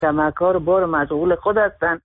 کمکار بار مشغول خود هستند.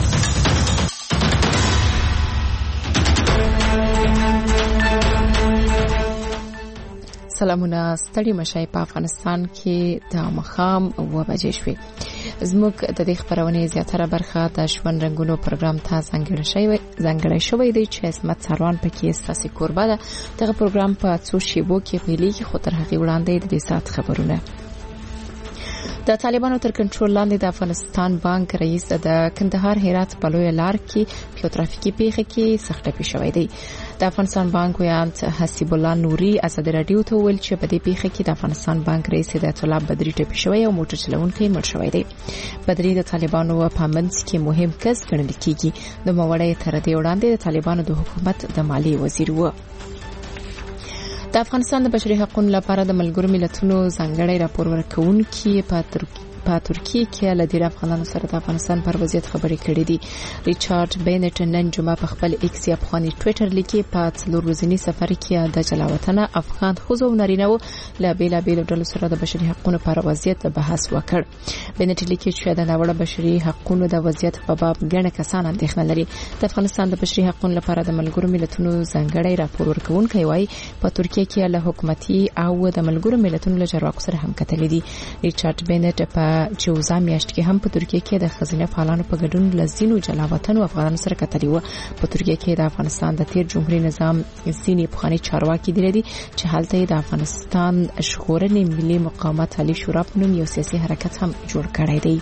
سلامونه، ستړي مشای په افغانستان کې د مخام 9 بجې شوې. زموږ د دې خبرونې زیاتره برخه د ژوند رنگونو پروګرام ته ځانګړی شوی دی چې اسمت سروان پکې ستاسو قربا ده. دغه پروګرام په څو شیبو کې پیلېږي، خو تر هغې وړاندې د دې ساعت خبرونه. د طالبانو تر کنټرول لاندې د افغانستان بانک رئیس د کندهار هرات په لویه لار کې په ترافیکي پیښه کې سخت ټپي شوی دی. د افغانستان بانک ویاند حسیب الله نوري ازادي رادیو ته ویل چې په دې پیښه کې د افغانستان بانک رئیس هدایت الله بدري ټپي شوی او موټر چلونکی مړ شوی دی. بدري د طالبانو په منځ کې مهم کس ګڼل کېږي. د موړی تر دې وړاندې د طالبانو د حکومت د مالی وزیر و. د افغانستان د بشري حقوقو لپاره د ملګرو ملتونو ځانګړی راپور ورکونکي په ترکیه کې له ډیر افغانانو سره د افغانستان پر وضعیت خبرې کړې دي. ریچارډ بینټ نن جمعه په خپل ایکس یا افغاني ټوئیټر لیکي په 4 ورځني سفر کې د جلاوطن افغان خوځو نارینهو له بیلابیلو ډلو سره د بشري حقوقو پر وضعیت بحث وکړ. بینټ لیکي چې د ناوړه بشري حقوقو د وضعیت په باب ګڼ کسان اندېښنه لري. د افغانستان د بشري حقوقو لپاره د ملګرو ملتونو ځانګړی راپور ورکونکي وايي په ترکیه کې له حکومتي او د ملګرو ملتونو له چارواکو سره هم کتلې دي. ریچارډ بینټ په جوزا میاشت کې هم په ترکیه کې د خزینه فعالانو په ګډون لزینو جلاوطن او افغانانو سره کتلې و. په ترکیه کې د افغانستان د تیر جمهوریت نظام ځینې پخوانی چارواکي دي چې حالت د افغانستان ژغورنې ملي مقاومت عالی شورا په نوم یو سیاسي حرکت هم جوړ کړی دی.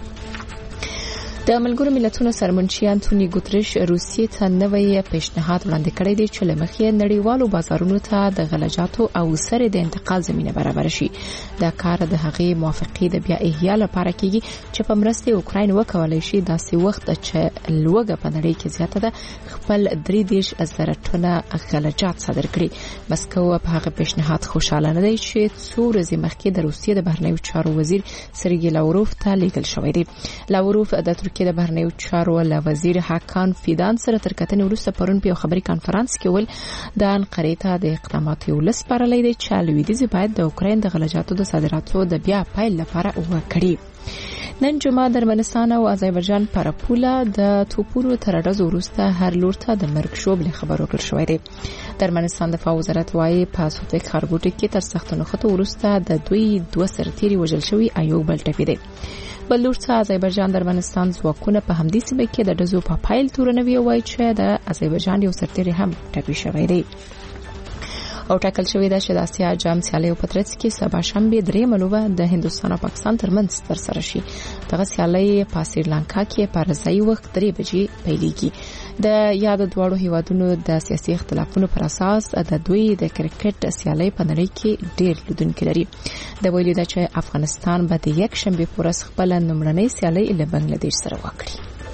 د ملګرو ملتونو سرمنشي انټونی ګوتریش روسیې ته نوې پیشنهاد وړاندې کړی دی چې لمخې نړیوالو بازارونو ته د غلجاتو او سره د انتقال زمينه برابر شي. دا کار د هغې موافقې د بیا احیا لپاره کیږي چې په مرسته اوکراین وکولای شي داسې وخت چې لوګه په نړۍ کې زیاته ده خپل 3.0 ټنه غلجات صادر کړي. مسکو په هغه پیشنهاد خوشاله نه دی چې 2 ورځې مخکې د روسیې د بهرنیو چارو وزیر سرګی لاوروف ته لیکل شوی دی. لاوروف د کې د بهرنیو چارو له وزیر حکان فیدان سره تر کتنې وروسته پرون په خبري کانفرنس کې ول د انقرې ته د اقداماتو ولس پرلې دی چې لویدیځ باید د اوکراین د غلجاتو د صادراتو د بیا پیل لپاره وکړي. نن جمعه د ارمنستان او آذربایجان پر پوله د توپونو تر ډزو وروسته هر لور ته د مرګ شوبله خبر ورکړ شوې ده. د ارمنستان دفاع وزارت وايي په سوتک خارګوټي کې تر سختو نخښتو وروسته د دوی 2 سرتیري وژل شوی ایو بل ټپي دي. بل لور څخه آذربایجان د ارمنستان ځواکونه په همدې سیمه کې د ډزو په پایل تورنوي وایي چې د آذربایجان یو سرتیري هم ټپي شوی دی. او ټاکل شوی ده چې د آسیا جام سیالي په ترڅ کې سبا شنبه 3 لوبه د هندستان او پاکستان ترمنځ ترسره شي. دغه سیالي په سریلانکا کې په رضایي وخت 3 بجې پیلېږي. د یاد دواړو هیوادونو د سیاسي اختلافونو پر اساس د دوی د کرکټ سیالي په نړۍ کې ډېر لیدونکي لري. د ویلي ده چې افغانستان به د یک شنبه پر ورځ خپل نمرنۍ سیالي له بنگلاديش سره وکړي.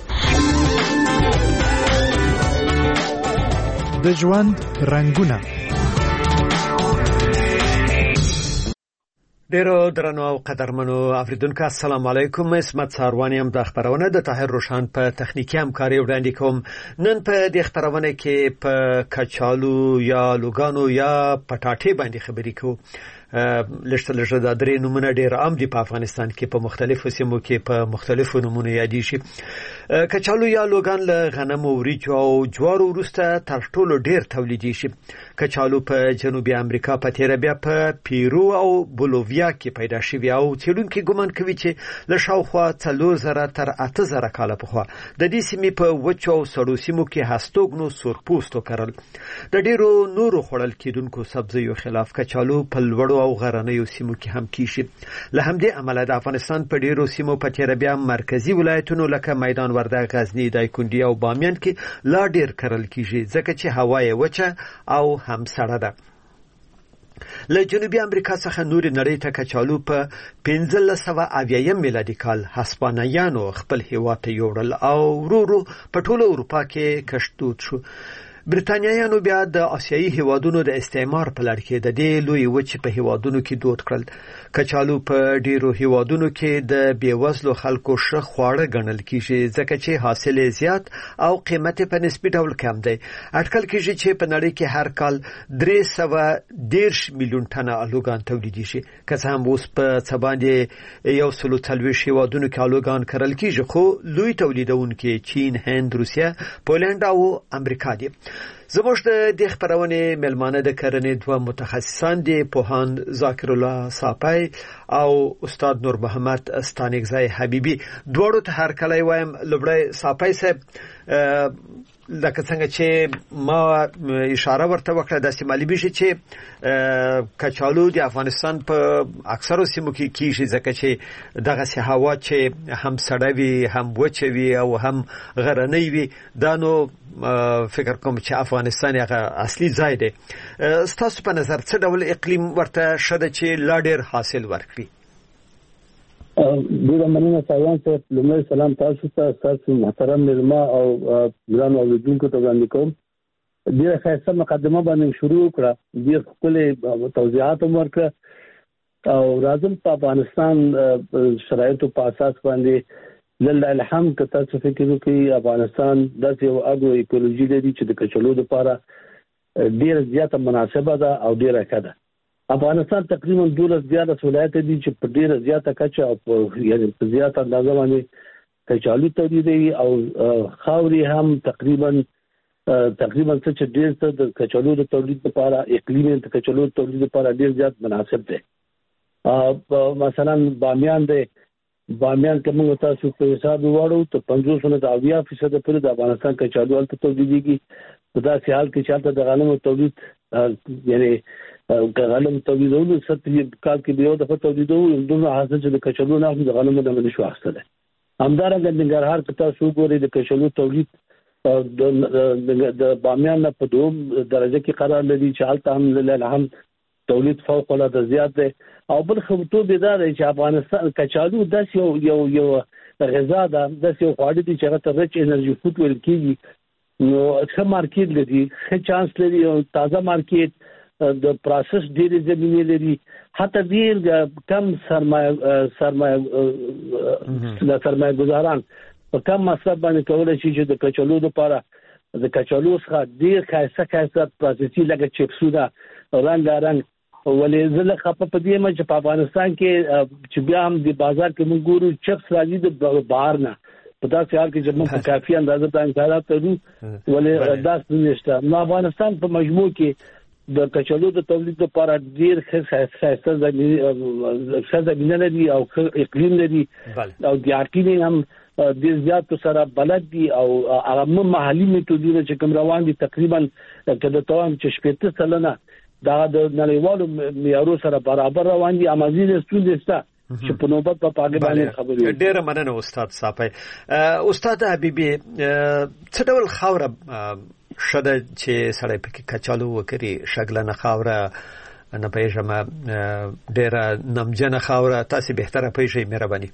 د ژوند رنگونه. ډیرو درنو او قدرمنو اوریدونکو السلام علیکم. اسمت ساروانی هم د خبرونه د طاهر روشان په تخنیکی همکاري وړاندې کوم. نن په دې خبرونه کې په کچالو یا لوګانو یا پټاټې باندې خبرې کوو. لږه د درې نمونه ډیر عام دي په افغانستان کې په مختلفو سیمو کې په مختلفو نمونه یادې شي. کچالو یا لوګان له غنم او وریجو او جوارو وروسته تر ټولو ډیر تولیدي شي. کچالو په جنوبي امریکا په تیر بیا په پیرو او بولوویا کې پیدا شوی او څېړونکو ګومان کوي چې له شاوخوا 4000 تر 8000 کاله پخوا د دې سیمې په وچو او سړو سیمو کې هستوګنو سورپوستو کرل. د ډیرو نورو خوړل کېدونکو سبزیو خلاف کچالو په لوړو او غرنیو سیمو کې هم کیږي. له همدې امله د افغانستان په ډیرو سیمو په تیر بیا مرکزی ولایتونو لکه میدان وردګ، غزنی، دایکنډي او بامیان کې لا ډیر کرل کیږي ځکه چې هوا یې وچه او هم سړه ده. له جنوبي امریکا څخه نور نړۍ ته کچالو په 1580 میلادي کال هسپانویانو خپل هیواد ته یوړل او ورو په ټوله اروپا کې کشف شو. برتانیایانو بیا د آسیایي هیوادونو د استعمار په لړ کې د دې لوی وچې په هیوادونو کې دود کړل. کچالو په ډیرو هیوادونو کې د بیوزلو خلکو ښه خواړه ګڼل کیږي ځکه چې حاصل زیات او قیمت په نسبي ډول کم دی. اټکل کیږي چې په نړۍ کې هر کال 310 میلیون ټنه الوګان تولیدېږي. که څه هم اوس په څه باندې 140 هیوادونو کې الوګان کرل کیږي، خو لوی تولیدونکي چین، هند، روسیه، پولند او امریکا دي. زموږ د خبرونه ملمانه د کرنې دوه متخصصان دي، پوهاند ذاکر الله صافی او استاد نور محمد ستانګزای حبیبی. دوړو ته هر کله وایم لبړی صافی صاحب، لکه څنګه چې ما اشاره ورته وکړه د سیمالي بشي چې کچالو د افغانستان په اکثرو سیمو کې کیږي ځکه چې دغه سه هوا چې هم سړوي، هم وچوي او هم غرنۍ وي. دا نو فکر کوم چې افغانستان هغه اصلي ځای دی. ستاسو په نظر څه ډول اقلیم ورته شته چې لا ډېر حاصل ورکړي؟ ډیره مننه تایان ته. لومړی سلام تاسو ته، تاسو محترم ملما او ګران اوریدونکو ته وړاندې کوم. ډیره ښایسته مقدمه باندې شروع کړه، ډیر ښکلي توضیحات ورکړه او راځم په افغانستان شرایطو په اساس باندې لله الحمد که تاسو فکر وکړئ افغانستان داسې یو اګرو ایکولوژي لري چې د کچالو لپاره ډیره زیاته مناسبه ده او ډیره ښه ده. افغانستان تقریبا 12 ولایت دي چې په ډیره زیاته کچه او یعنی په زیاته اندازه باندې کچالو تولیدوي او خاوري هم تقریبا څه چې ډیر څه د کچالو د تولید لپاره اقلیم د کچالو د تولید لپاره ډیر زیات مناسب دی. مثلا بامیان دی، بامیان کې موږ تاسو په حساب وړو ته 50% پورې د افغانستان کچالو هلته تولیدېږي. په داسې حال کې چې هلته د غنمو تولید یعنی غنم تولیدولو ستې کال کې به یو دفعه تولیدولو دومره حاصل چې د کچالو نه د غنمو نه نشو اخیستلی. همدارنګه ننګرهار کې تاسو وګورئ د کچالو تولید د بامیان نه په دوم درجه کې قرار لري چې هلته هم لله تولید فوق العاده زیات دی. او بل خبرتوب دا دی چې افغانستان کچالو داسې یو غذا ده، داسې یو خواړه دي چې هغه ته رچ انرژي فوډ ویل کېږي. نو ښه مارکیټ لري، ښه چانس لري او تازه مارکیټ د پروسس ډېرې زمینې لري. حتی ډېر کم سرمایه گزاران په کم مصرف باندې کولی شي چې د کچالو لپاره د کچالو څخه ډېر ښایسته پروسسي لکه چپسونه رنګارنګ. ولې زه له خپه په دې چې په افغانستان کې چې بیا هم د بازار کې موږ ګورو چپس راځي د بهر نه، په داسې حال کې چې موږ په کافي اندازه د انتظارات لرو ولې داسې نشته. نو افغانستان په مجموع کې د کچالو د تولید لپاره ډیر ښایسته زمینه لري او اقلیم لري او د اقلیم هم ډیر زیات سره بلد دي او هغه محلي میتودونه چې کوم روان دي تقریبا کله توان چې 70 سلنه دا د نړیوالو معیارونو سره برابر روان دي. امازین ستونزه چې په نوبت په پاګې باندې خبرې. ډېر مننه استاد صافی. استاد حبیبی، څه ډول خاوره شته چې سړی پکې کچالو وکړي؟ شګلنه خاوره نه پېژم، ډېره نمجنه خاوره، تاسو بهتره پېژنئ، مهرباني.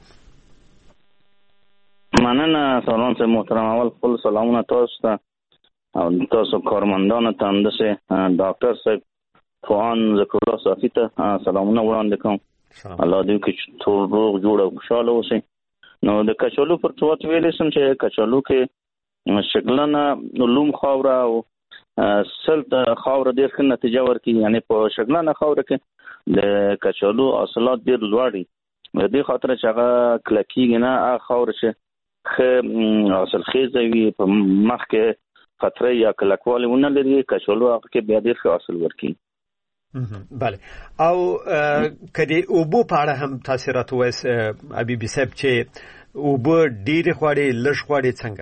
مننه. سلام ته محترم، اول خپل سلامونه تاسو ته او تاسو کارمندانو ته، همداسې ډاکټر صاحب پوهاند ذکر الله صافی ته سلامونه وړاندې کوم. الله دې کې ټول روغ جوړ او خوشاله اوسئ. نو د کچالو پر څوت ویلې سم چې کچالو کې شګلنه لوم خاوره او سلط خاوره ډېر ښه نتیجه ورکوي. یعنی په شګلنه خاوره کې د کچالو حاصلات ډېر لوړ دي. د دې خاطر چې هغه کلکېږي نه، هغه خاوره چې ښه حاصلخیزه وي، په مخ کې خطره یا کلکوالی ونه لري، کچالو هغه کې بیا ډېر ښه حاصل ورکوي. بله. او کدی اوبو په اړه هم تاسو راته وایس حبیبي صاحب چې اوبو ډېرې غواړي لږ غواړي څنګه؟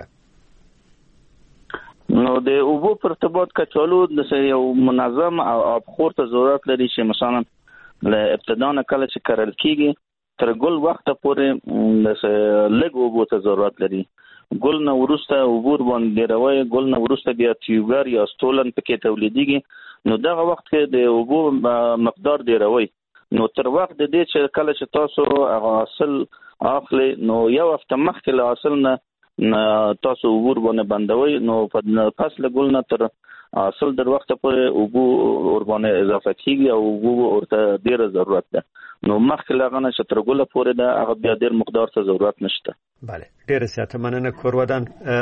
نو د اوبو پر ارتباط کچالو د یو منظم او آبخور ته ضرورت لري چې مثلا له ابتدا نه کله چې کرل کیږي تر ګل وخت پورې لږ اوبو ته ضرورت لري. ګل نه وروسته اوبو باندې ډیروي، ګل نه وروسته بیا تیوبر یا ستولن پکې تولیدېږي. نو دغه وخت کې د اوبو مقدار ډیروي. نو تر وخت د دې چې کله چې تاسو حاصل اخلي نو یو هفته مخکې له حاصل نه تاسو اوبور باندې بندوي. نو په فصل ګل نه تر اصل در وخت پورې اوبو اوربانه اضافه کیږي او اوبو ورته ډیر ضرورت ده. نو مخکې لغنه چې ترګوله پورې ده هغه بیا ډیر مقدار ته ضرورت نشته. بله ډیر زیاته مننه کورودان.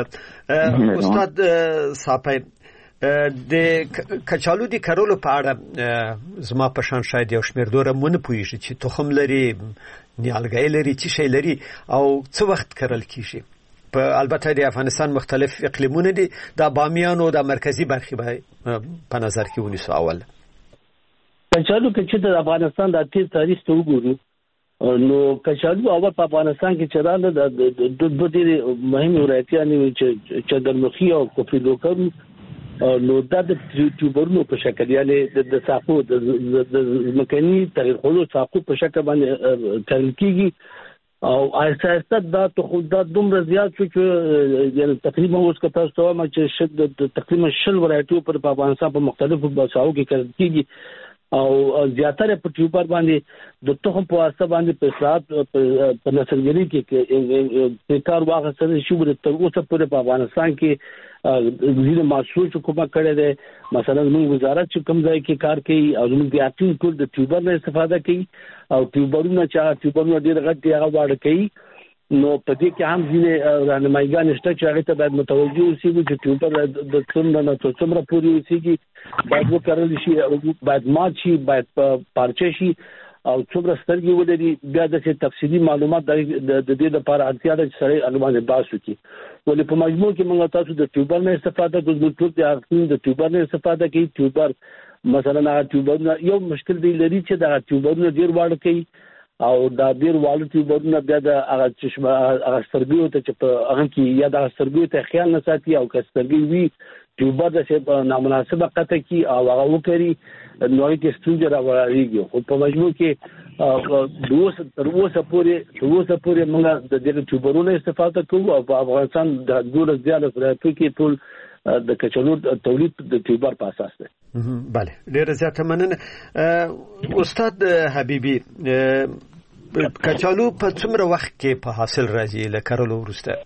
استاد صاحب د کچالو د کرولو په اړه زما په شان شاید یو شمېر دوره مونږ پوهیږي چې تخم لري، نیالګي لري، چې شی لري او څه وخت کرل کیږي. په البته د افغانستان مختلف اقلیمونه دي، د بامیان او د مرکزی برخې به په نظر کې ونیسو. اول کچالو کې د افغانستان د تیر تاریخ ته وګورو نو کچالو اول په افغانستان کې چرانه د دوه ډېر مهم ولایتونه چې چندرمخي او کوفیلوکم نو د ټیوبرونو په شکل یعنی د ساقو د مکاني تغیر خلو ساقو په شکل باندې کرل کیږي او اساسا دا دومره زیات شو چې یعنی تقریبا اوس که تاسو ته ما چې تقریبا 10 ولایتونو پر افغانستان په مختلفو بساو کې کرل کیږي او زیاتره په ټیوبر باندې د تخم په واسطه باندې په اصلاحات په نسلګری کې کار واغستل شو تر اوسه پورې په افغانستان کې زیاده محصول کومه کړی دی. مثلا موږ وزارت چې کوم ځای کې کار کوي او موږ د اټین ټول د ټیوبر نه استفاده کوي او ټیوبرونه ډیر غټ دی هغه واړه کوي. نو په دې کې هم ځینې راهنمایګان شته چې هغه ته باید متوجه اوسېږو چې ټیوبر د څومره نه څومره پورې اوسېږي، باید وکړل شي او باید مات شي، باید پارچه شي او څومره سترګې ولري. بیا د تفصیلي معلومات د دې لپاره اړتیا ده چې سړی هغه بحث وکړي. ولې په مجموع کې موږ تاسو د ټیوبر نه استفاده کوو، ټول د ټیوبر نه استفاده کوي. ټیوبر مثلا هغه ټیوبر یو مشکل دی لري چې دا ټیوبر ډیر واړه کوي او دا ډیر واړه ټیوبرونه بیا د هغه چشمه هغه سترګو ته چې په هغه کې یا د سترګو ته خیال نه ساتي او کسترګي وی ټیوبر د څه نامناسبه قطه کی او هغه وکړي نو کې ستونزه راوړيږي. خو په مجموع کې تر اوسه پورې موږ د دې ټیوبرونو استفاده کوو او په افغانستان د ډېر زیات فراتو کې ټول د کچالو تولید د ټیوبر په اساس دی. بله ډېر زیات مننه. استاد حبیبي کچالو په څومره وخت کې په حاصل راځي لکرلو وروسته؟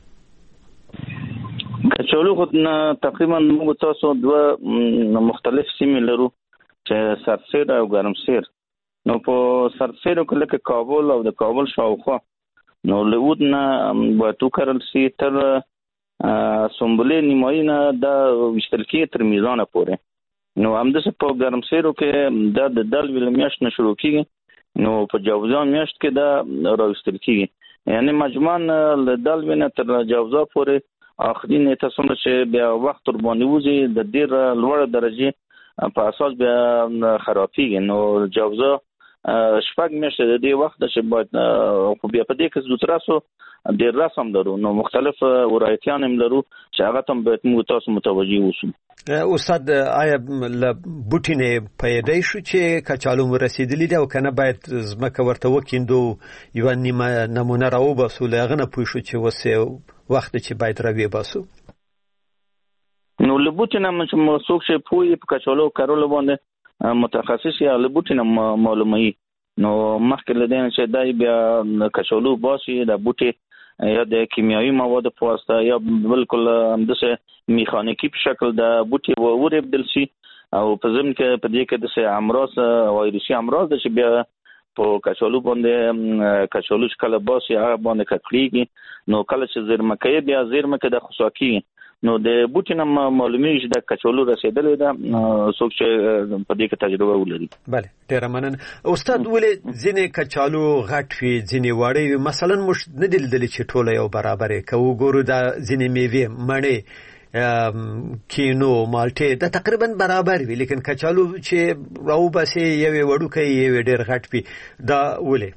کچالو خو تقریبا موږ تاسو دوه مختلف سیمې لرو چې سرسیر او ګرمسیر. نو په سرسیر کې لکه کابل او د کابل شاوخوا نو لود نه باید وکرل شي تر سنبله نیمایي نه د وشتل کې تر میزان پورې. نو همداسې په ګرمسیرو کې د دل ویل میاشت نه شروع کیږي، نو په جوزان میاشت کې دا راوستل کیږي. یعنی مجموعاً له دل وینه تر جوزا پورې اخري نیټه څومره چې بیا وخت ور باندې وځي د ډیر لوړ درجه په اساس بیا خرابېږي. نو جوزا شپږ میاشتې د دې وخت چې باید خو بیا په دې کې زوتراسو ډیر رسم لرو. نو مختلف ولایتونه هم لرو چې هغه ته باید موږ تاسو متوجي اوسو. استاد آیا ل بوټینه پیدا شو چې کچالو رسیدلی دی او کنه باید زمکه ورته وکیندو یو نیمه نمونه راو باسو لغه نه پوه شو چې وسه وخت چې باید راوي باسو؟ نو ل بوټینه چې څوک چې پوي په کچالو کارول باندې متخصص یا ل بوټینه معلومي. نو مخکې لدین چې دای بیا کچالو باسي د بوټي یا د کیمیاوي مواد په واسطه یا بالکل همداسه میخانیکی په شکل د بوټي ورېبدل شي او په ضمن کې په دې کې د امراض وایروسي امراض چې بیا په کچالو باندې کچالو چې کله باسي هغه باندې ککړيږي. نو کله چې زیرمکې بیا زیرمکې د خصوصي نو د بوټي نه معلومیږي چې د کچالو رسیدلې ده څوک چې په دې کې تجربه ولري. بله ډېر مننه. استاد ولې ځینې کچالو غټ وي ځینې وړې وي؟ مثلا موږ نه دي لیدلي چې ټوله یو برابر یې که وګورو دا ځینې میوې مڼې کینو مالټې دا تقریبا برابر وي، لیکن کچالو چې راوباسي یو وړوکی یو ډېر غټ وي. دا ولې؟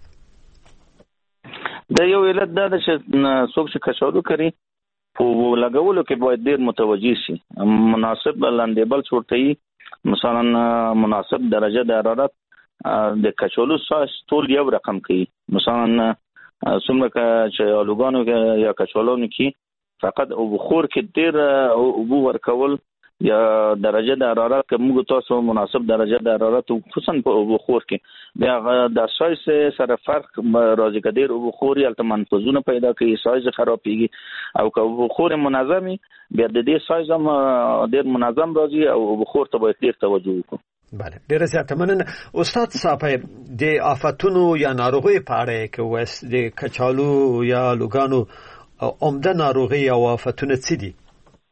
دا یو علت دا ده چې څوک چې کچالو کوي په لګولو کې باید ډیر متوجي شي. مناسب لاندېبل چورتي مثلا مناسب درجه د حرارت د کچالو ساس ټول یو رقم کوي. مثلا څومره چې الوګانو یا کچالو کې فقط او بخور کې ډیر او بو ورکول یا درجه د حرارت که موږ تاسو مناسب درجه د حرارت خصوصا په بخور کې بیا د سایز سره فرق راځي. کډیر بخوري البته منفذونه پیدا کوي، سایز خرابېږي، او که بخور منظمي بیا د دې سایز هم ډیر منظم راځي او بخور ته باید ډیر توجه وکړو. بله، ډیره زیاته مننه. استاد صاحب، د آفتونو یا ناروغیو په اړه کې وس د کچالو یا لوګانو عمده ناروغي او آفتونه څه دي؟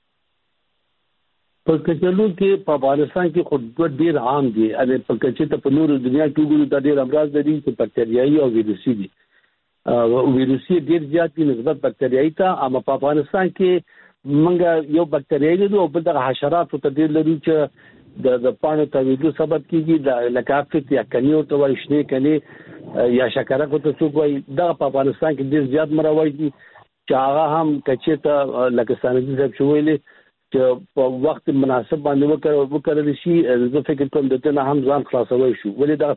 په کچالو کې په افغانستان کې خود ډیر عام دي، ان په کچې ته په نورو دنیا کې وګورو د ډیر امراض دي چې بکټریایي او ویروسي دي. ویروسي ډیر زیات دي نسبت بکټریایي ته، اما په افغانستان کې موږ یو بکټریایي دي او بل د حشرات ته ډیر لري چې د پانو تویدو سبب کیږي، د لکافت یا کنیو ته وایي شنه کني یا شکرک ته څوک وایي. دا په افغانستان کې ډیر زیات مروج دي چې هغه هم کچې ته لکه ساندي صاحب شویلې چې په وخت مناسب باندې وکړل شي. زه فکر کوم د دې هم ځان خلاصوي شو، ولې دا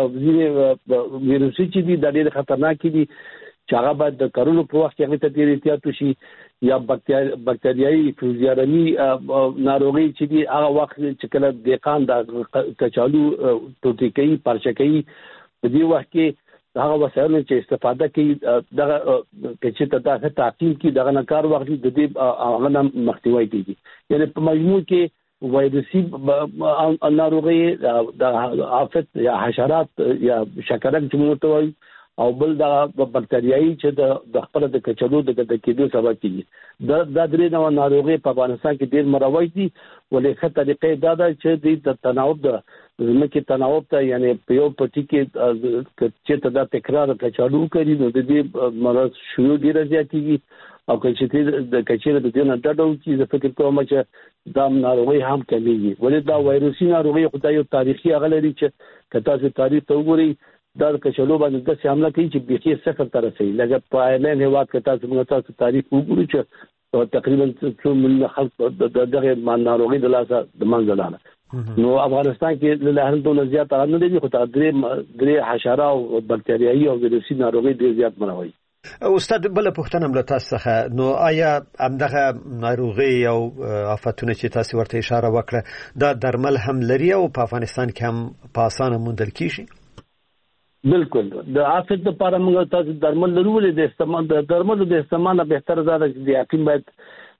ویروسي چې دي د ډېر خطرناک دي چې هغه باید د کارونو په وخت کې هغه ته ډېر احتیاط وشي. یا بکټریایي فیوزیارمي ناروغي چې دي هغه وخت چې کله دهقان د کچالو ټوټې کوي پارچه کوي په دې وخت کې هغه وسایل چې استفاده کوي دغه چې ته دا تعقیب کی دغه نکار وخت د دې هغه مخنیوي کیږي. یعنی په مجموع کې وایروسي ناروغي د آفت یا حشرات یا شکرک چې موږ ته وایي او بل د بکټریایي چې د خپل د کچالو د کېدو سبب کیږي. دا درې نوع ناروغي په افغانستان کې ډېر مروج دي، ولې ښه طریقې دا ده چې د تناوب د زمکه تناوب ته یعنی په یو پټي کې چې دا تکرار کچالو کوي نو د دې مرض شروع ډیر زیاتېږي، او چې د کچېره د دې نه ډډو چې د فکر کوم چې دا ناروغي هم کمیږي. ولې دا وایروسي ناروغي خدای یو تاریخي اغلري چې کته چې تاریخ ته وګوري دا کچالو باندې د حمله کوي چې بيخي صفر تر رسېږي. لکه په اعلان هوا کې تاسو تاریخ وګورئ چې تقریبا 2 ملیون خلک دغه ناروغي د لاسه د منځ لاله. نو افغانستان کې له هر ډول زیات نه دي، خو درې حشره او بکټریایي او ویروسي ناروغي ډېر زیات منوي. استاد، بل پوښتنه مله تاسو څخه، نو آیا همدغه ناروغي او آفتونه چې تاسو ورته اشاره وکړه دا درمل هم لري او په افغانستان کې هم په اسانه موندل کیږي؟ بالکل، د آفت لپاره موږ تاسو درمل لرو، ولې د درملو د استعمال به تر زیاته د یقین باید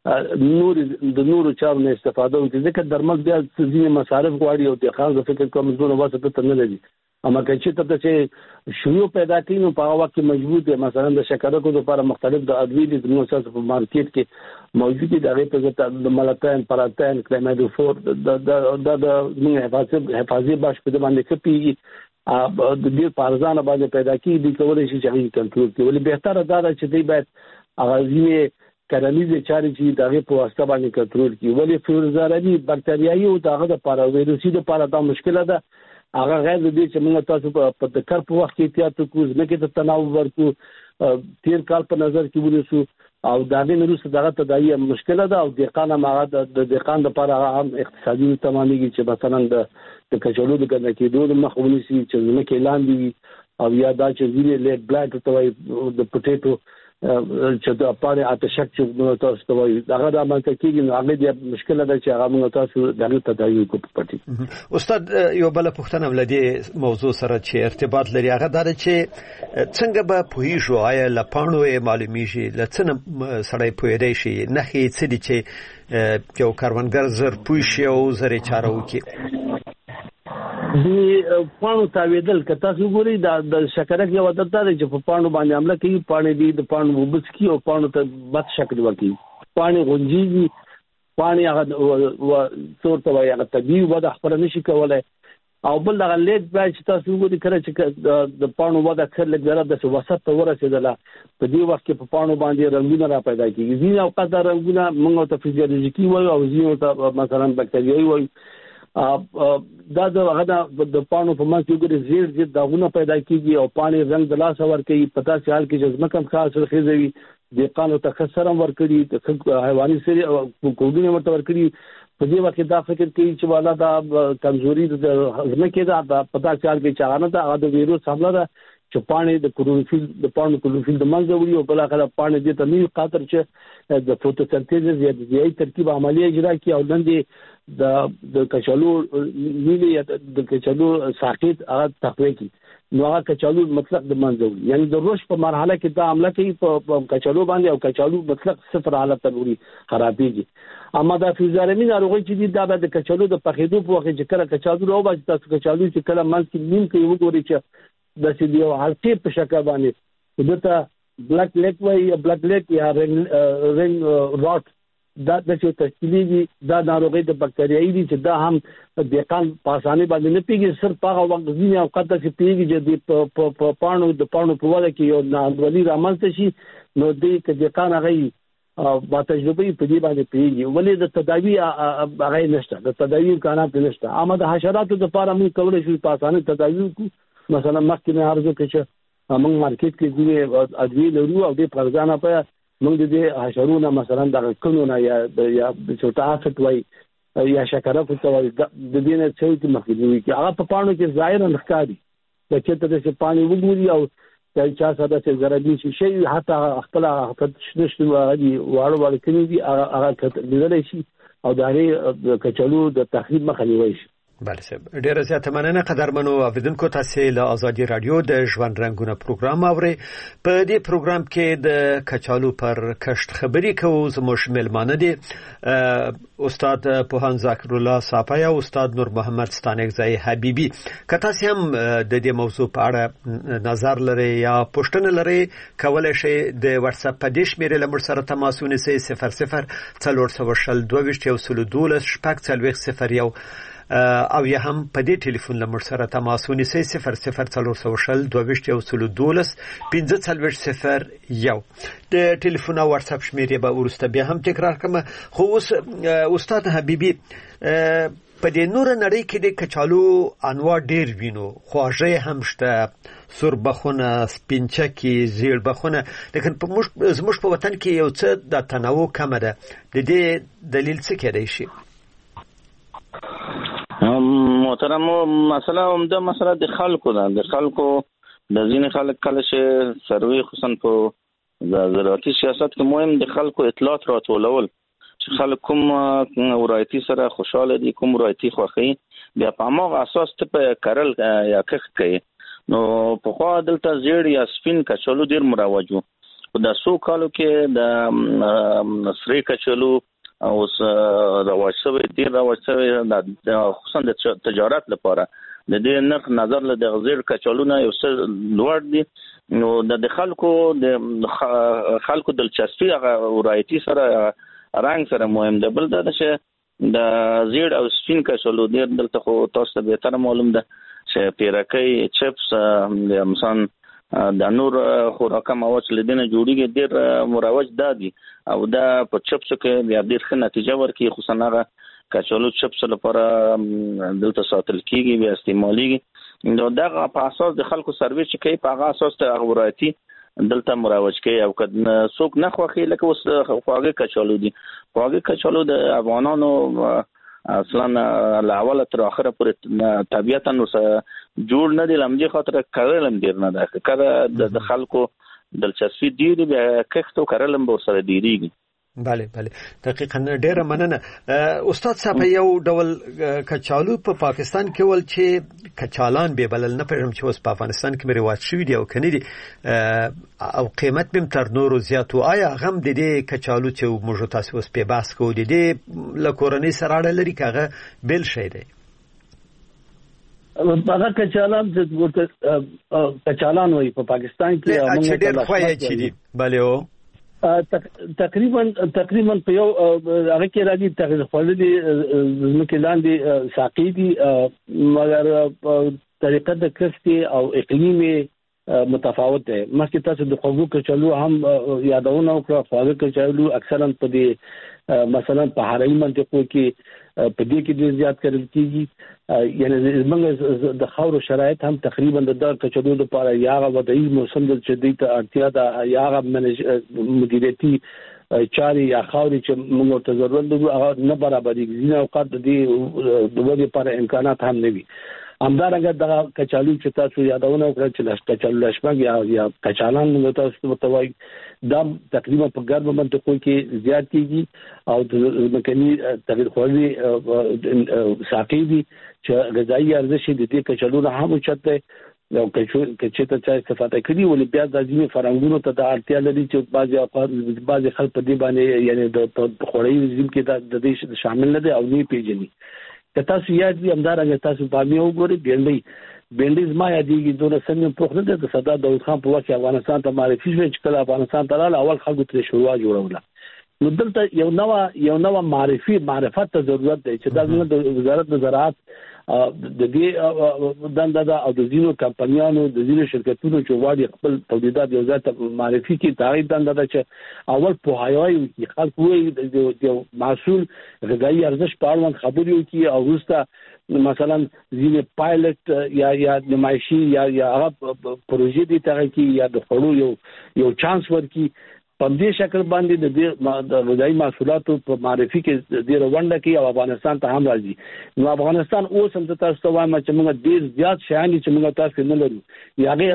نور چارو نه استفاده وکړي، ځکه درمل بیا ځینې مصارف غواړي او د خاص فکر کوم زونه واسطه ته نه لري. اما چې ته چې شیو پیدا کړي نو په هغه وخت کې مجبور دي مثلا د شکرکو لپاره مختلف د ادویې د موسسات په مارکیټ کې موجود دي، هغه په د ملاتین پراتین کلمادوفور د حفاظي باش په باندې کپی د دې پارزانه باندې پیدا کیږي د کولای شي چې هغه کنټرول کړي. ولې بهتره دا ده چې دوی باید هغه کرنیزه چارې چې دغه په واسطه باندې کنټرول کړي. ولې فیوزیارمي بکټریایي او دغه د پاره ویروسي د پاره دا مشکله ده. هغه غیر دې چې موږ تاسو په تکر په وخت کې احتیاط وکړو، ځکه د تناوب ورکو تیر کال په نظر کې ونیسو او دا نه نورسته دغه تداعي مشکله ده. او دهقان هغه د دهقان لپاره هم اقتصادي تمامېږي چې مثلا د کچالو د ګنده کېدو د مخ ونیسي چې ځمکې لاندې وي، او یا دا چې ځینې لیډ بلاک ته وایي د پټیټو چې د پاره آتشک چې تاسو ته وایي هغه د منځ کېږي، نو هغه د مشکله ده چې هغه موږ تاسو دغه تداعي کو په پټي. استاد، یو بل پوښتنه ولدي موضوع سره چې ارتباط لري، هغه دا چې څنګه به پوهیږو آیا لپانو معلومیږي لڅنه سړی پوهیدای شي نخي څه دي چې یو کاروانګر زر پوه شي او زر چاره وکړي؟ د پانو تاویدل که تاسو ګورئ د شکرک یو عادت دی چې په پانو باندې حمله کوي، پانی دی د پانو وبس کی او پانو ته بد شکل ورکړي، پانی غونجيږي، پانی هغه څورته وایي هغه طبيعي وده خپل نشي کولای. او بل دغه لیډ بای چې تاسو وګورئ کړه چې د پانو وده اکثر لګره د وسط ته ورسېدله، په دې وخت کې په پانو باندې رنگونه را پیدا کیږي. ځینې اوقات دا رنگونه موږ ته فزیولوژیکي وایو او ځینې ته مثلا بکټریایي وایي. دا د پانو په منځ کې ګوري زیر داغونه پیدا کیږي او پانی رنگ د لاس ور کوي. پتا چې حال کې چې ځمکه خاص رخیزوي د قانون تخسرم ور کړی د حیواني سری کوډونه ورته ور کړی. په دې وخت دا فکر کوي چې والا دا کمزوري د ځمکې دا پتا چې حال کې چاغانه دا د ویروس حمله ده چې پاڼې د کلوروفیل د پاڼو کلوروفیل د منځ وړي او بل اخر پاڼې د تنوین خاطر چې د فوټوسنتیز یا د ځای ترکیب عملیه اجرا کوي او لاندې د کچالو نیلې د کچالو ساقط هغه تقویه کوي نو هغه کچالو مطلق د منځ وړي یعنی د رشد په مرحله کې دا عمله کوي په کچالو باندې او کچالو مطلق صفر حالت ته وړي خرابېږي اما دا فیوزارمي ناروغي چې دا د کچالو د پخېدو په وخت چې کله کچالو راوباسي تاسو کچالو چې کله منځ کې نیم کې وګورئ چې د سیدیو حلقې په شکل باندې دته بلیک لیک وای بلیک لیک یا رنګ راټ دا د چې تشکیلي دا ناروغي د بکټریایي دي چې دا هم د کان پاسانه باندې نه پیږي صرف هغه وخت ځینې اوقات چې پیږي چې په پانو د پانو په وړه کې یو ناروغي رامنځته شي نو دې کې د کان هغه با تجربه په دې باندې پیږي ولې د تداوی هغه نشته د تداوی امکانات نشته اما د حشراتو د لپاره موږ کولای شو پاسانه تداوی کو مثلا مخکې نه ارزو کې چې موږ مارکیټ کې ځینې ادویه لرو او د پرځانه په موږ د حشرونو مثلا د کلونه یا د چوټا افت وای یا شکره کوي د دې نه چې مخکې کې هغه په پانو کې ظاهر نه ښکاري د چې د پانی وګوري او د چا ساده چې زرابي شي حتی خپل نشته واړي واړه کړي دي هغه لیدل شي او د کچالو د تخریب مخه نیوي شي بله صاحب ډیره زیاته مننه قدرمنو اوریدونکو تاسو له ازادي رادیو د ژوند رنگونه پروګرام اورئ په دې پروګرام کې د کچالو پر کښت خبري کوو زموږ ملمانه دي استاد پوهان ذکر الله صافی او استاد نور محمد ستانکزی حبیبی کته هم د دې موضوع په اړه نظر لري یا پوښتنه لري کولای شئ د واتس اپ په دیش میره لمر سره تماس ونیسئ 00 422 شپږ 4001 او یا هم په دې ټلیفون نمبر سره تماس ونیسئ 0042 د ټلیفون او واتس اپ شمیرې به ورسته بیا هم تکرار کوم خو اوس استاد حبیبی په دې نور نړۍ کې د کچالو انواع ډیر وینو خواږه هم شته سربخونه سپینچکی زیړبخونه لیکن زموږ په وطن کې یو څه د تنوع کم ده د دې دلیل څه کېدای شي محترم مسله عمده مسله د خلکو ده د خلکو د ځینې خلک کله چې سروي خصوصا په زراعتي سیاست کې مهم د خلکو اطلاعات راټولول چې خلک کوم ورایتي سره خوشاله دي کوم ورایتي خوښي بیا په هغه اساس ته کرل یا کښت کوي نو په خوا دلته زیړ یا سپین کچالو ډیر مروج وو په د سو کالو کې د سری کچالو اوس رواج شوی خصوصا د تجارت لپاره د دې نرخ نظر له د غزیر کچالونه یو څه لوړ دي نو د خلکو دلچسپي هغه ورایتي سره رنګ سره مهم ده بل دا چې د زیړ او سپین کچالو ډیر دلته خو تاسو ته به تر معلوم ده چې پیرکۍ چپس مثلا د نور خوراک مواد لیدنه جوړیږي ډیر مروج دادي او دا په چپس کې بیا ډیر ښه نتیجه ورکړي خصوصا هغه کچالو چپس لپاره دلته ساتل کیږي بیا استعماليږي نو دا په اساس د خلکو سرویس کوي په هغه اساس ته غوړایتي دلته مروج کوي او کله څوک نه خوخي لکه اوس خواږه کچالو دي خواږه کچالو د افغانانو اصلا لاول تر اخره پورې طبيعتا نو جوړ نه دي لمجه خاطر کړلم ډیر نه ده کړه د خلکو دلچسپي ډیر بیا کښتو کړلم به سره ډیریږي بله دقیقاً ډیره مننه استاد صاحب یو ډول کچالو په پاکستان کې ول چې کچالان به بلل نه پېژم چې اوس په افغانستان کې مریوات شوی دی او کني دي او قیمت بهم تر نورو زیاتو آیا غم د دې کچالو چې موږ تاسو اوس په بحث کوو د دې لکورنۍ سره اړه لري کاغه بل شي دی هغه کچالان چې کچالان وایي په پاکستان کې موږ ډېر خوای چي دي بله تقریبا په یو هغه کې راځي تقریبا خپلې زمکه لاندې ساقي دي مګر طریقه د کښت او اقلیمي متفاوت ده مخکې تاسو د خوږو کچالو هم یادونه وکړه خوږو کچالو اکثرا په دې مثلا په هرای منطقو کې په دې کې ډیر زیات کړل کیږي یعنی زمونږ د خاورو شرایط هم تقریبا د کچالو لپاره یا وضعي موسم د شدید اړتیا ده یا مدیریتي چاري یا خاوري چې موږ ته ضرورت لرو هغه نه برابرېږي ځینې اوقات د دې لپاره امکانات هم نه وي همدارنګه د کچالو چې تاسو یادونه وکړه چې کچالو لشمګ یا کچالان نو تاسو متوي دا تقریبا په ګرمه منطقو کې زیات کیږي او د مکني تغیر خوري ساقي دي چې غذایی ارزښت دې کچالو نه هم چته یو چې ته استفاده کړي ولې بیا د ځینې فرنګونو ته د اړتیا لري چې بعضي خلک په دې باندې یعنی د خوړې زم کې د دې شامل نه دي او نه پیژني که تاسو یاد وي همدارنګه تاسو باندې وګورئ بینډیز ما یادېږي دوه سنې په خپل د صدا داود خان په وخت افغانستان ته معرفي شو چې کله افغانستان ته لاله اول خلکو ته شروع جوړوله نو دلته یو نوو معرفت ته ضرورت دی چې د وزارت زراعت د دې دنده او د زینو کمپنیانو د زینو شرکتونو چې واړي خپل تولیدات یو ځای ته معرفي کی تاریخ دنده چې اول په هایوي کې خلک وي د محصول غذایی ارزښت په اړه خبرې وکړي او وروسته مثلا زینو پایلټ یا نمایشي یا هغه پروژې دي ته کې یا د خړو یو چانس ورکړي په دې شکل باندې د غذایی محصولاتو په معرفي کې ډیر ونده کې او افغانستان ته هم راځي نو افغانستان اوس هم تاسو ته وایم چې موږ ډیر زیات شیان چې موږ تاسو نه لرو یا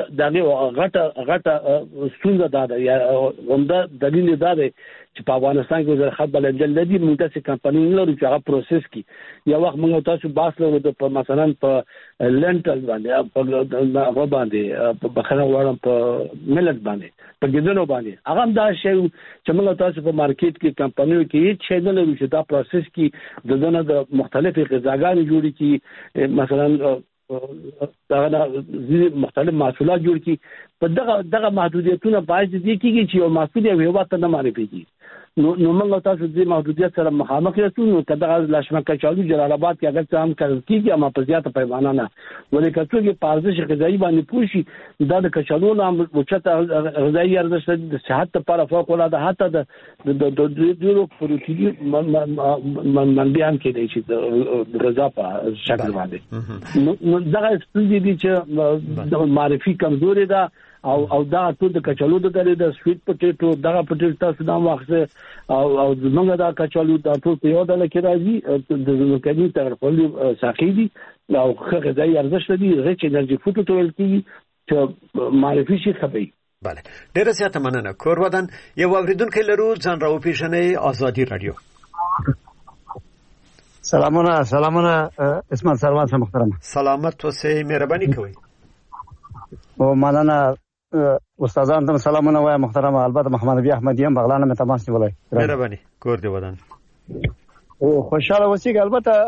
دغه غټه ستونزه ده یا همدا دلیل ده چې په افغانستان کې وزارت بلنجل لدی موږ تاسو کمپنی نه لرو چې هغه پروسس کی یا وخت موږ تاسو باس لرو د مثلا په لنټل باندې په باندې په بخره وړم په ملت باندې په ګډونو باندې هغه دا شی چې موږ تاسو په مارکیټ کې کمپنیو کې هیڅ شی نه لرو چې دا پروسس کی د دنیا د مختلفو غذاګانو جوړي کی مثلا دا مختلف محصولات جوړ کی په دغه محدودیتونه باعث دي کیږي چې یو محصول یو هیواد ته نه معرفي کیږي نو موږ تاسو دې محدودیت سره مخامخ یو نو کله لاشمه کچالو جلال آباد کې اگر څه هم کړل کیږي اما په زیاته پیمانه نه ولې کڅو کې پارځش غذایی باندې پوښي دا د کچالو نام اوچته غذایی ارزښت د صحت لپاره فوق العاده حتی د ډیرو پروتین منبعان کې دی چې د غذا په شکل باندې نو دا ستونزې دي چې د معرفي کمزوري ده او دا ټول د کچالو د سویټ پټیټو دغه پټیټو تاسو دا واخصه او موږ دا کچالو دا ټول په یو ډول کې راځي د ځمکني تغیر ساقي دي او غذایی ارزښت دي ریچ انرژي فوټو ټول کې چې معرفي شي خبري بله ډیره زیاته مننه کور ودان یو اوریدونکو لرو ځان راو پیژنې ازادي رادیو سلامونه اسمان سروان صاحب محترم سلامت اوسئ مهرباني کوئ او مولانا استادان ته سلامونه وایم محترم البته محمد نبی احمدی هم بغلانه مې تماس نیولای مهرباني کور دی ودان او خوشاله اوسئ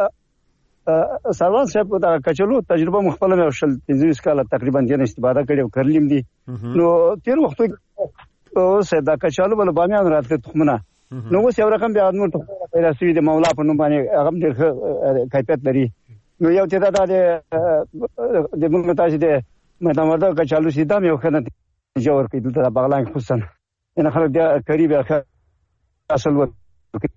البته سروان صاحب دا کچلو تجربه مختلفه او شل 15 کال تقریبا دې استفاده کړي او کړلیم دي نو تیر وخت او سدا کچلو بل بامیان راتله تخمنه نو اوس یو رقم بیا نور ته پیدا شوی د مولا په نوم باندې هغه ډېر کیفیت لري نو یو چې دا د موږ تاسو د مدامدا کچالو سیدا مې وخت جوړ کړی د بغلان خصوصا ان خلک دا قریب اصل ورکړي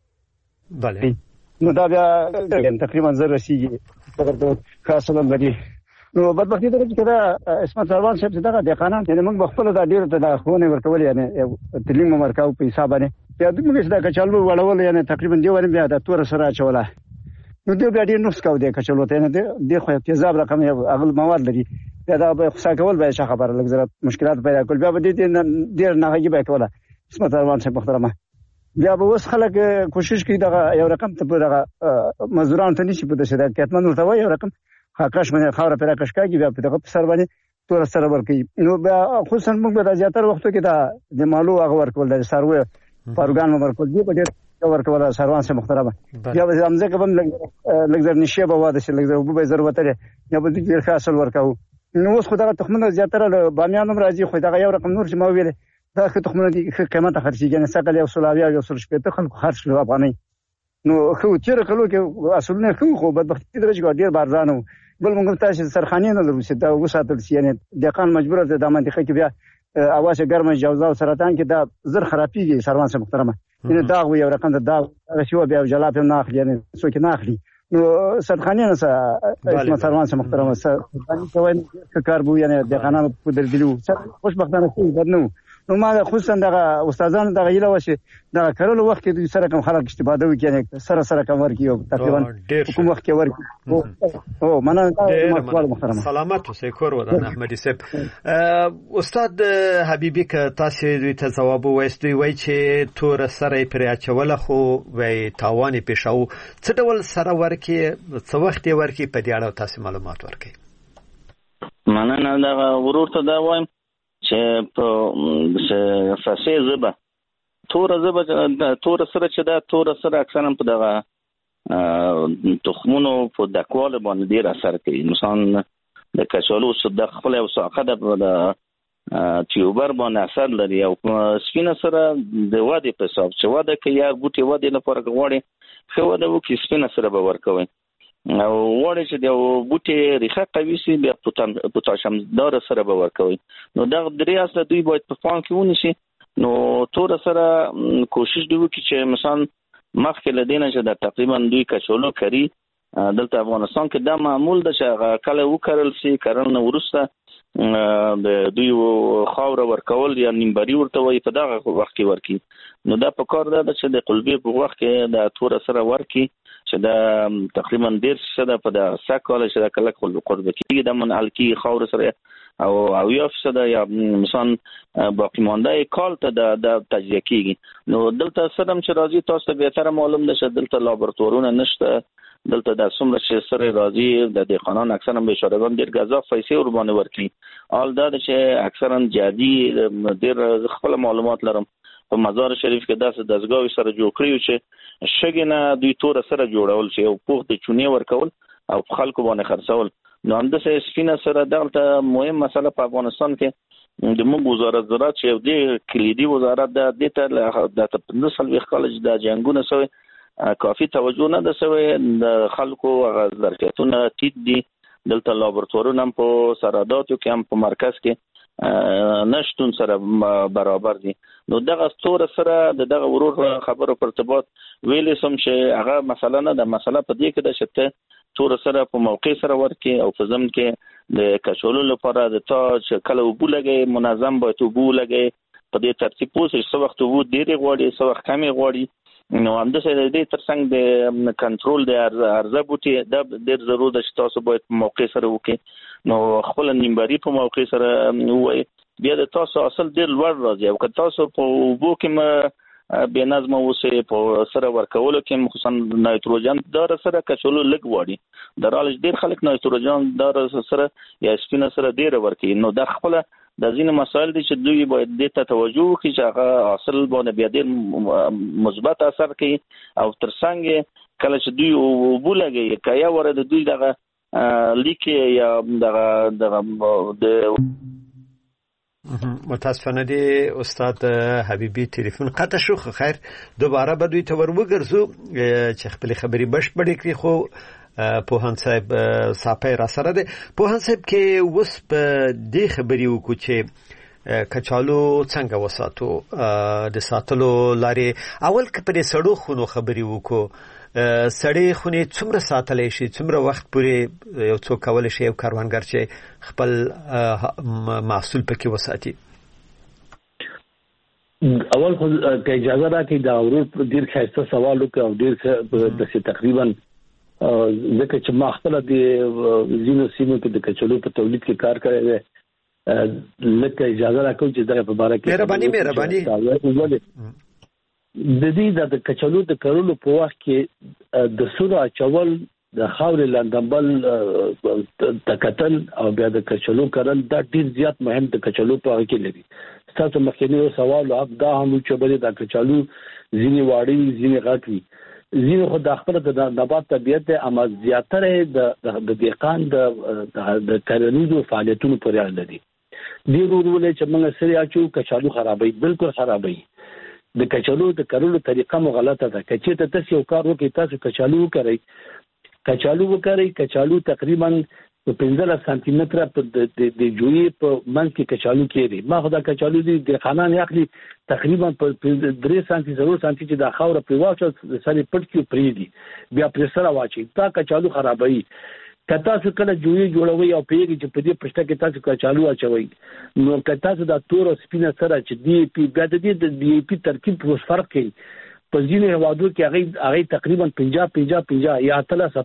بله نو دا بیا تقریبا زر رسیږي دغه خاصه لري نو بدبختی درته کړه اسمت سروان صاحب څنګه د قانون ته موږ خپل دا ډیر ته د خونه ورکول یعنی تلیم مرکاو په حساب باندې بیا موږ دا کچالو وړول یعنی تقریبا دی ورم بیا د تور سره چوله نو دی بیا ډیر نوښ کاو دی کچالو ته نه دی خو تیزاب رقم یو اغل مواد لري دا به خصا کول به څه خبره لګزره مشکلات پیدا کول بیا به دې ډیر نه به کوله اسمت سروان صاحب محترمه بیا به اوس خلک کوشش کوي دا یو رقم ته دغه مزدوران ته نشي په دې شته کتمن ورته وایي یو رقم خاکش باندې خاور پر کش کوي بیا په دغه سر باندې تور سره ورکي نو بیا خصوصا موږ به زیاتره وختو کې دا د مالو هغه ورکول د سروي پروګرام ورکول دی په ډېر ورکول سروان سره محترمه بیا به زمزه کوم لګزر نشي به واده شي لګزر به ضرورت لري یا به ډېر خاصل ورکاو نو اوس خدای تخمنه زیاتره بامیان هم راځي خو دا یو رقم نور چې ما ویل دا تخمنه دي قیمته خرڅیږي نه سقل یو سلاوی یو سل شپته خلکو خرڅ شو افغاني نو خو چیرې کلو کې اصلونه خو بدبختی درجه ډیر بارزانو بل موږ تاسو سرخانه نه لرو چې دا وساتل شي یعنی دقان مجبور ده د منطقه کې بیا اواشه ګرمه جوزا او سرطان کې دا زر خرابيږي سروان سره محترمه یعنی دا یو رقم دا شو بیا جلاب نه اخلي یعنی څوک نه اخلي نو سرخانه نه اسمه سروان سره محترمه باندې کوي کاربو یعنی دقانانو په دربلو خوشبختانه شي بدنو نو ما خصوصا دغه استادانو دغه یله وشه دغه کارولو وخت کې دوی سره کوم خلک استفاده وکړي سره کوم ورکی او تقریبا کوم وخت کې ورکی او مننه محترم سلامت اوسې کور ودان احمدي صاحب استاد حبيبي ک تاسو دوی ته جواب وایستوي وای چې تور سره پرې اچول خو وای تاوان پېښو څه ډول سره ورکی څه وخت ورکی په دې اړه تاسو معلومات ورکړئ. مننه دا ورور ته دا وایم چې په فارسی ژبه تور سره چې دا تور سره اکثرا په دغه تخمونو په دکواله باندې ډیر اثر کوي. مثلا د کچالو صدق خپل او ساقه د تیوبر باندې اثر لري او سپینه سره د وادي په حساب چې واده کوي یا بوټي وادي لپاره غوړي خو واده وکي سپینه سره به ورکوي او وړي چې د بوټي ریخه قوي سي بیا پوتاشیم دار سره به ورکوي. نو دا درې اصله دوی باید په پام کې ونیسي. نو تور سره کوشش دی وکړي چې مثلا مخکې لدینه چې د تقریبا دوی کچالو کری دلته افغانستان کې دا معمول ده چې کله وکړل سي کرنه ورسته د دوی خاور ورکول یا نیمبري ورته وي په دغه وخت کې ورکی. نو دا په کار ده چې د قلبي په وخت کې د تور سره ورکی چې دا تقریبا 1.5% په د ساکاله چې د کله خپل قرب کې د من الکی خاور سره او یو فیصد یا مثلا باقی مانده کال ته د تجزیه کیږي. نو دلته سره چې راځي تاسو به تر معلوم ده چې دلته لابراتوارونه نشته. دلته د څومره چې سره راځي د دهقانان اکثرا به شارګان ډیر غذا پیسې ور باندې ورکړي. آل دا چې اکثرا جادي ډیر خپل معلومات لرم په مزار شریف کې داسې دزګاوي سره جوړ کړیو چې شګنه دوی تور سره جوړول شي او پوخ د چونی ورکول او خلکو باندې خرڅول. نو همداسې سپینه سره دلته مهم مسله په افغانستان کې د موږ وزارت زراعت چې د کلیدي وزارت د ته د 15 کال د جنگونو سره کافي توجه نه ده سوی. د خلکو ظرفیتونه ټیټ دي. دلته لابراتوارونه هم په سراداتو کې هم په مرکز کې نشتون سره برابر دي. نو دغه ستوره سره دغه ورور خبرو پر ارتباط ویلې سم چې هغه مسله نه ده. مسله په دې کې ده چې تور سره په موقع سره ورکی او په ضمن کې د کچالو لپاره د تا چې کله وبو لګي منظم باید وبو لګي په دې ترتیب پوسې څو وخت وو ډېری غوړي څو وخت کمی غوړي. نو همداسې د دې ترڅنګ د کنټرول د ارزه بوټي د ډېر ضرورت ده چې تاسو باید په موقع سره وکړي. نو خپل نیمبري په موقع سره وای بیا د تاسو اصل ډېر لوړ راځي او که تاسو په وبو کې به نظم اوسه په سره ورکول کې خصوصا نایتروجن دار سره کچالو لګ وړي درال ډېر خلک نایتروجن دار سره یا سپینه سره ډېر ورکي. نو د خپل د ځینې مسایل دي چې دوی باید دې ته توجه وکړي چې هغه اصل باندې بیا ډېر مثبت اثر کوي او ترڅنګ کله چې دوی وبو لګي کیا ورته دوی دغه لیک یا دغه د متاسفانه دی استاد حبیبي ټلیفون قطع شو. خیر دوباره به دوی ته ورغورځو چې خپل خبري بشپړې کړي. خو پوهان صاحب صاحب را سره ده. پوهان صاحب کې وس په دې خبري وکړو چې کچالو څنګه وساتو د ساتلو لارې اول کې په سړو خونو خبري وکړو. سړې خونې څومره ساتلې شي څومره وخت پورې یو څوک کول شي یو کاروانګر چې خپل محصول پکې وساتي. اول خو که اجازه راکړئ دا ورور ډیر ښایسته سوال وکړ او ډیر د تقریبا ځکه چې ما خپل د زینو سیمو کې د کچالو په تولید کې کار کړی دی لکه اجازه راکړئ چې دا په باره کې مهرباني د دې د کچالو د کرلو په وخت کې د سورو اچول د خاورې لاندنبل تکتل او بیا د کچالو کرل دا ډیر زیات مهم د کچالو په اړه کې لري. تاسو مخکې سوال او دا هم چې بلې د کچالو ځینی واړی ځینی غټوي ځینې خو د خپل د نبات طبيعت اما زیاتره د دهقان د کرنیزو فعالیتونو پورې اړه لري. ډیر ورولې چې موږ سره اچو کچالو خرابوي بالکل خرابوي. د کچالو د کرلو طریقه مو غلطه ده. کچې ته تاسو یو کار وکړئ تاسو کچالو وکړئ کچالو تقریبا 15 سانتي متره په د جوړي په منځ کې کچالو کېږي. ما خدا کچالو د خانان اخلي تقریبا په 3 سانتي 0 سانتي چې د خاور په واچو سره پټ کې پریدي بیا پر سره واچي تا کچالو خرابوي. کته څو کله جوړوي او پیږي چې په دې پښته کې تاسو کچالو اچوي نو کته څو د تور او سپینه سره چې دی پی د دی پی ترکیب په فرق کوي په ځینې هوادو کې هغه تقریبا 50 یا 30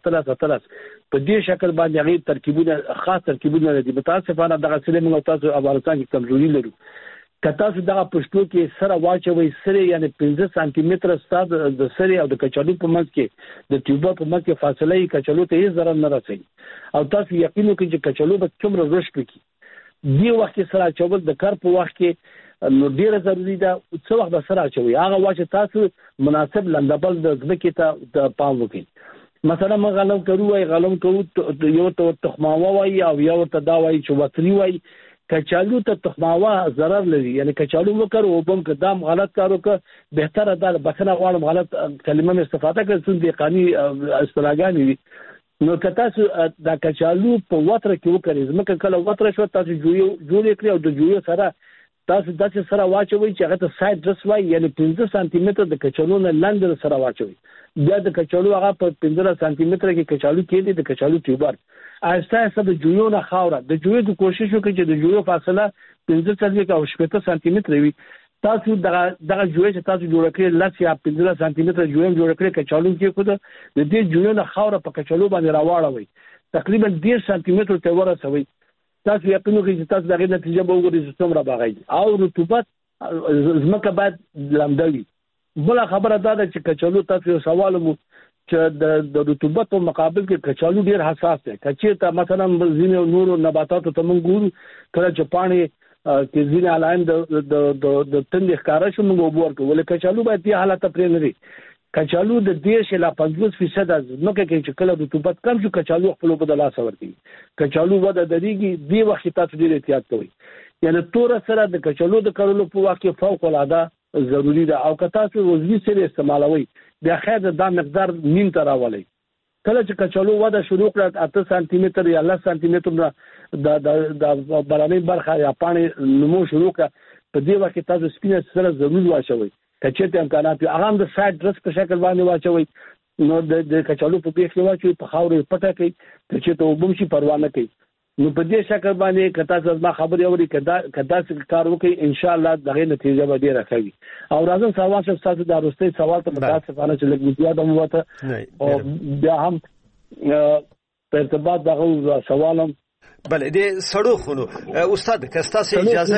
په دې شکل باندې هغه ترکیبونه خاص ترکیبونه دي متاسفانه دغه څه موږ تاسو افغانستان کې کمزوري لرو کته څو دغه پښتو کې سره واچوي سره یعنی 15 سانتي متر ستاد د سره او د کچالو په منځ کې د ټیوبر په منځ کې فاصله یې کچالو ته هیڅ ضرر نه رسي او تاسو یقین وکړئ چې کچالو به څومره رشد وکړي دی وخت سره چوبل د کار په وخت کې نو ډیره ضروری ده څو وخت به سره چوي هغه واچ تاسو مناسب لندبل د ځمکې ته د پام وکړي مثلا ما غلم کوو یو ته تخماوه وای او یو ته دا وای چې وتری وای کچالو ته تخماوه ضرر لري یعنی کچالو وکړو او بم قدم غلط کارو که بهتره ده بخنه غواړم غلط کلمه استفاده کړم څون دي قانوني اصطلاحګانی نو که تاسو دا کچالو په وتر کې وکړئ ځکه کله وتر شو تاسو جوړ کړئ او د جوړ سره تاسو داسې سره واچوي چې هغه ته ساید ډرس وای یعنی 15 سانتي متر د کچالو نه لاندې سره واچوي بیا د کچالو هغه په 15 سانتي متر کې کچالو کې د کچالو ټیوبر آهسته د جوړو نه خاوره د جوړو د کوشش وکړي چې د جوړو فاصله 15 او 18 سانتي متر وي تاسو دغه جوړه چې تاسو جوړ کړئ لږ یا 15 سانتي متر جوړ کړئ کچالو کې خود د دې جوړو نه خاوره په کچالو باندې راوړوي تقریبا 10 سانتي متر ته ورسوي تاسو یقین وکړئ چې تاسو دغه نتیجه به وګورئ چې څومره باغی او رطوبت زمکه باید لمدوي بل خبره دا ده چې کچالو تاسو سوال مو چې د رطوبت په مقابل کې کچالو ډیر حساس دی کچې ته مثلا ځینې نورو نباتاتو ته موږ ګورو کله چې پانی کې ځینې علائم د تند ښکارا شو موږ وګورو ولې کچالو باید دې حالت پرې نه وي کچالو د 10 لا 50% ځمکه کې چې کله رطوبت کم شو کچالو خپل په دلاسه ورتي کچالو وده درېږي دی وخت تاسو ډیر احتیاط کوئ یعنی تور سره د کچالو د کارولو په وخت کې فوق العاده ضروری ده او که تاسو وزنی سره استعمالوي بیا خیر دا مقدار نیم ته راولي کله چې کچالو وده شروع کړه 8 سانتي متر یا 10 سانتي متر د بلاني برخه یا پانی نمو شروع کړه په دې وخت تاسو سپینه سره ضرور واچوي کچې ته امکانات هغه د سایډ ډرس په شکل باندې واچوي نو د کچالو په بیخ کې واچوي په خاورې پټه کوي چې ته وبم شي پروا نه کوي نو په دې شکل باندې کتا څه ما خبرې اوري کدا کار وکي ان شاء الله دغه نتیجه به ډیره ښه او راځم سوال څه تاسو د اروستي سوال ته متاسفانه چې لږ زیاده مو وته او بیا هم په ارتباط دغه سوالم بله دې سړو خونو استاد کستاسه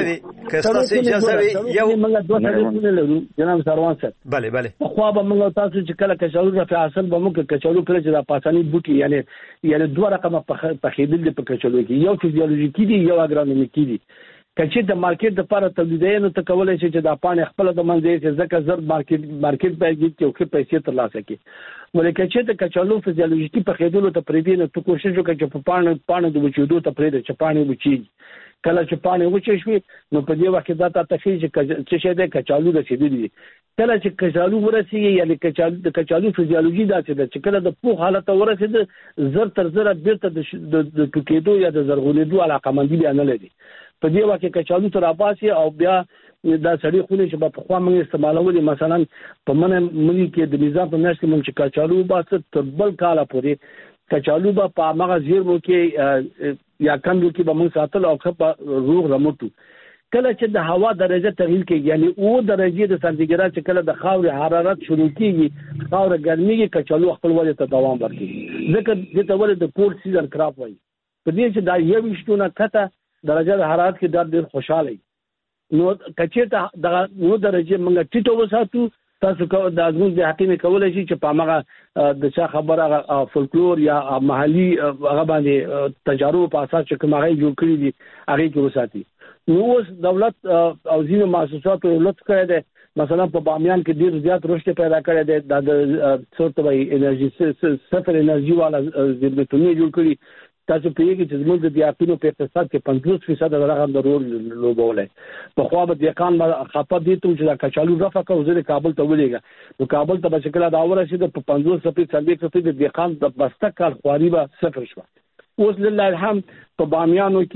اجازه وي یو موږ دوه څه لرو جناب سروان صاحب بله خو به موږ تاسو چې کله کچالو رفع حاصل به موږ کچالو کله چې د پاسانی بوټي یعنی دوه رقمه په خېدل د کچالو کې یو فزیولوژیکي دي یو اګرونومیکي دي کچې د مارکیټ د لپاره تولیدینو ته کولای شي چې د پانی خپل د منځي چې ځکه زر مارکیټ پیږي چې خو پیسې ترلاسه کړي ولکه چې د کچالو فزیولوژیکي په خېدلو ته پریدي نو ته کوشش وکړه چې په پانی د بچیدو ته پریدي چې پانی وچی کله چې پانی وچی شي نو په دې وخت دا تخیل چې شه د کچالو د شیدې کله چې کچالو ورسیږي یعنی د کچالو فزیولوژي دا چې کله د پوخ حالت ورسېد زر تر زر بیرته د ټوکېدو یا د زرغونېدو علاقمندي بیان لري په دې وخت کې کچالو تر اباسي او بیا دا سړی خونې چې په خوا موږ استعمالولې مثلا په منې کې د نظام په میاشت کې موږ چې کچالو باسه تر بل کاله پورې کچالو په هغه زیرمو کې یا کندو کې به موږ ساتل او په روغ رمټو کله چې د هوا درجه تغییر کوي یعنی او درجه د سانتیګراد چې کله د خاورې حرارت شروع کیږي خاور ګرميږي کچالو خپل وجه ته دوام ورکوي ځکه د تولید د کول سیزن کراپ وایي په دې چې دا یو وشتونه کته درجه د حرارت کې ډېر خوشاله نو کچې ته نو درجه موږ ټیټو وساتو تاسو کو د ازمون د حقیقت کولای شي چې په هغه د چا خبره فولکلور یا محلي هغه باندې تجارب په اساس چې کومه جوړ کړی دي هغه کې وساتي نو دولت او ځینو مؤسساتو لوت کړی دی مثلا په بامیان کې ډیر زیات رشد پیدا کړی دی د څورته وای انرژي صفر انرژي والا زیرمتونی جوړ کړی تاسو پیږي چې زموږ د دیاپینو په اقتصاد کې 50% د رقم د رول لوبولای په خو به د کان خپه دي ته چې کچالو رفع کوي د کابل ته ولېګا نو کابل ته به شکل دا ورسید په 50% د کان د بسته کال خواري به صفر شو اوس لله الحمد په بامیانو کې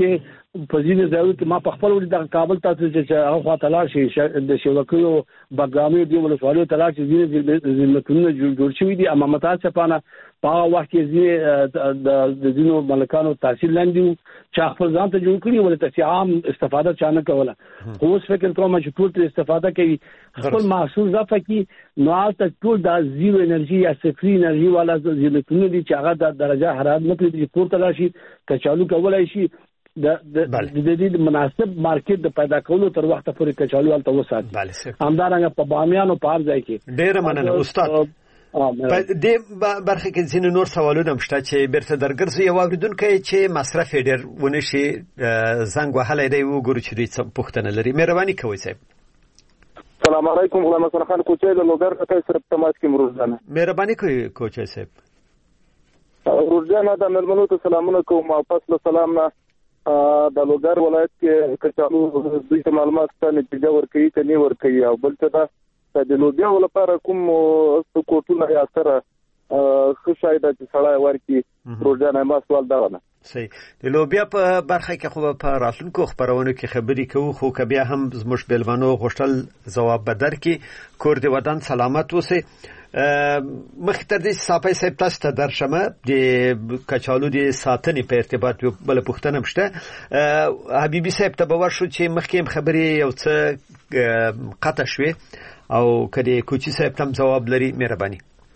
په ځینې ځایونو کې ما په خپل ولې د کابل تاسو چې هغه خواته لاړ شي د شوکیو بګرامي دی ولسوالیو ته لاړ شي ځینې ځینې جوړ شوي دي اما متاسفانه په هغه وخت کې د ځینو ملکانو تحصیل لاندې چې خپل ځان ته جوړ کړي ولې تاسو عام استفاده چانه کوله خو اوس فکر کوم چې ټول ته استفاده کوي خپل محصول ضافه کی نو ته ټول د زیرو انرژي یا صفر انرژي والا ځینې دي چې هغه د درجه حرارت نه پرې پورته راشي کچالو کولای شي د دې مناسب مارکیټ د پیدا کولو تر وخت پورې کچالو حالت وساتي همدارنګه په بامیانو په هر ځای کې ډېر مننه استاد په دې برخه کې ځینې نور سوالونه هم شته چې بیرته درګرځي یو اوریدونکو چې مصرف ډېر ونشي زنګ وهلی دی وګورو چې دوی څه پوښتنه لري مهرباني کوئ صاحب السلام علیکم غلام حسن خان کوچی له لوګر څخه سره تماس کې مروزانه مهرباني کوئ کوچی صاحب روزانه د ملمنو ته سلامونه کوم او پس له سلام نه د لوګر ولایت کې کچالو دوی ته معلومات ته نتیجه ورکړي ته نه ورکړي او بل څه د لوبیا لپاره کوم کوټونه یا سره خو شاید چې سړی ورکی روزانه ما سوال دا نه صحیح د لوبیا په برخه کې خو په راتلونکو خبرونو کې خبري کوو خو کبیا هم زموږ بلوانو غوښتل ځواب بدر کې کور دی ودان سلامت اوسه مختر دي صاحب صاحب تاسو ته درشمه د کچالو د ساتنې په ارتباط بل پوښتنه مشته حبيبي صاحب ته باور شو چې مخکې خبري یو څه قطع شوه او کله کوچی صاحب تم جواب لري مهرباني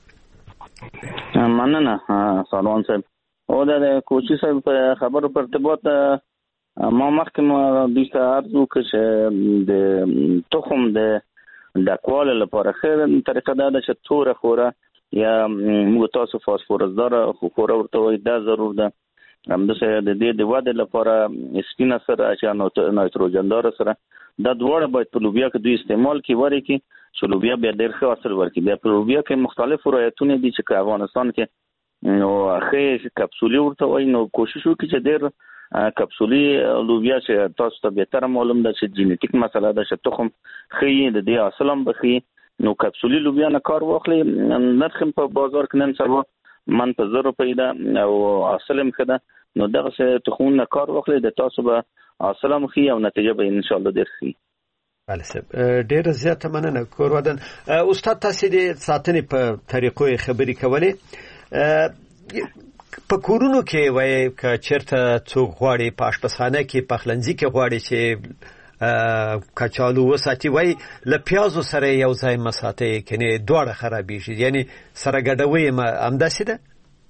مننه سلام صاحب او د کوچی صاحب په خبرو په ارتباط ما مخکې د عرض وکړ چې د تخم د کواله لپاره خیر طریقه دا چې توره خوره یا موږ تاسو فاسفورس دار خوره ورته وای دا ضرور ده همدغه د دې د واده لپاره سپینا سره چې نایتروجن دار سره دا دواړه باید په لوبیا کې دوی استعمال کی وری کی چې لوبیا به ډېر ښه اثر ورکړي بیا په لوبیا کې مختلف روایتونه دي چې افغانستان کې نو اخی کپسولي ورته وای نو کوشش وکړي چې ډېر کپسولي لوبیا چې تاسو ته به تر معلوم ده چې جینیټیک مسله ده چې تخم خې د دې اصلم بخي نو کپسولي لوبیا نه کار واخلي نرخ په بازار کې نن سبا من په 0 پیدا او اصلم خده نو دغه څه تخمون نه کار واخلي د تاسو به اصلم خي او نتیجه به ان شاء الله ډېر خي بله صاحب ډېر زیات مننه کور ودان استاد تاسو د ساتنې په طریقو خبري کولې په کورونو کې وای ک چیرته څو غواړي پاشپسخانه کې پخلنځي کې غواړي چې کچالو وساتي وای ل پیازو سره یو ځای مساته کني دوړه خرابېږي یعنی سره ګډوي امداسي ده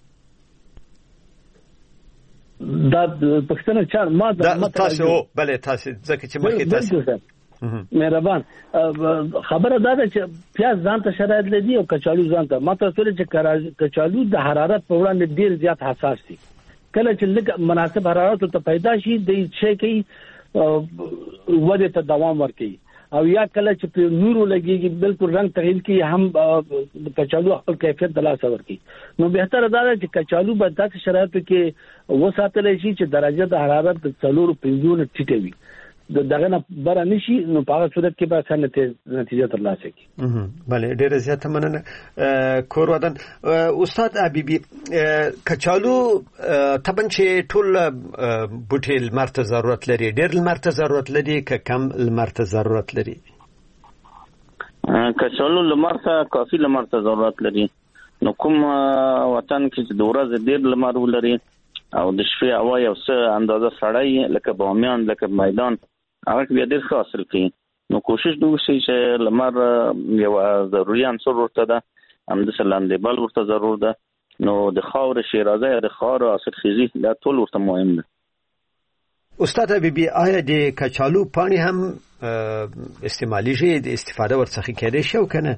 دا پښتنه چار ما تاسو بله تاسو ځکه چې مخې تاسو مهربان خبره دا ده چې پیاز ځان ته شرایط لري او کچالو ځان ته ماته سره چې کچالو د حرارت په وړاندې ډیر زیات حساس دي کله چې لږ مناسب حرارت ته پیدا شي د شي کې وده ته دوام ورکړي او یا کله چې په نورو لګيږي بالکل رنگ تغیر کوي هم کچالو خپل کیفیت د لاسه ورکړي نو بهتره دا ده چې کچالو په داسې شرایطو کې وساتل شي چې درجه د حرارت د 4-5 ټیټه وي دغه نه بر نشي نو په هغه صورت کې به څنګه نتیجه ترلاسه کی بله ډیره زیاته مننه کور ودان استاد حبیبي کچالو طبعا چې ټول بوټي لمرته ضرورت لري ډیر لمرته ضرورت لري که کم لمرته ضرورت لري کچالو لمرته کافي لمرته ضرورت لري نو کوم وطن کې د ورځې ډیر لمر ولري او د شپې هوا یو څه اندازه سړی لکه بامیان لکه میدان هغه بیا ډېر ښه حاصل کوي نو کوشش دوی شي چې لمر یو ضروري عنصر ورته ده همداسې لاندې بل ورته ضرور ده نو د خاورې شیرازه د خاورې حاصلخیزي دا ټول ورته مهم ده استاد حبیبي آیا د کچالو پاڼې هم استعمالیږي د استفاده ورڅخه کېدای شي او کنه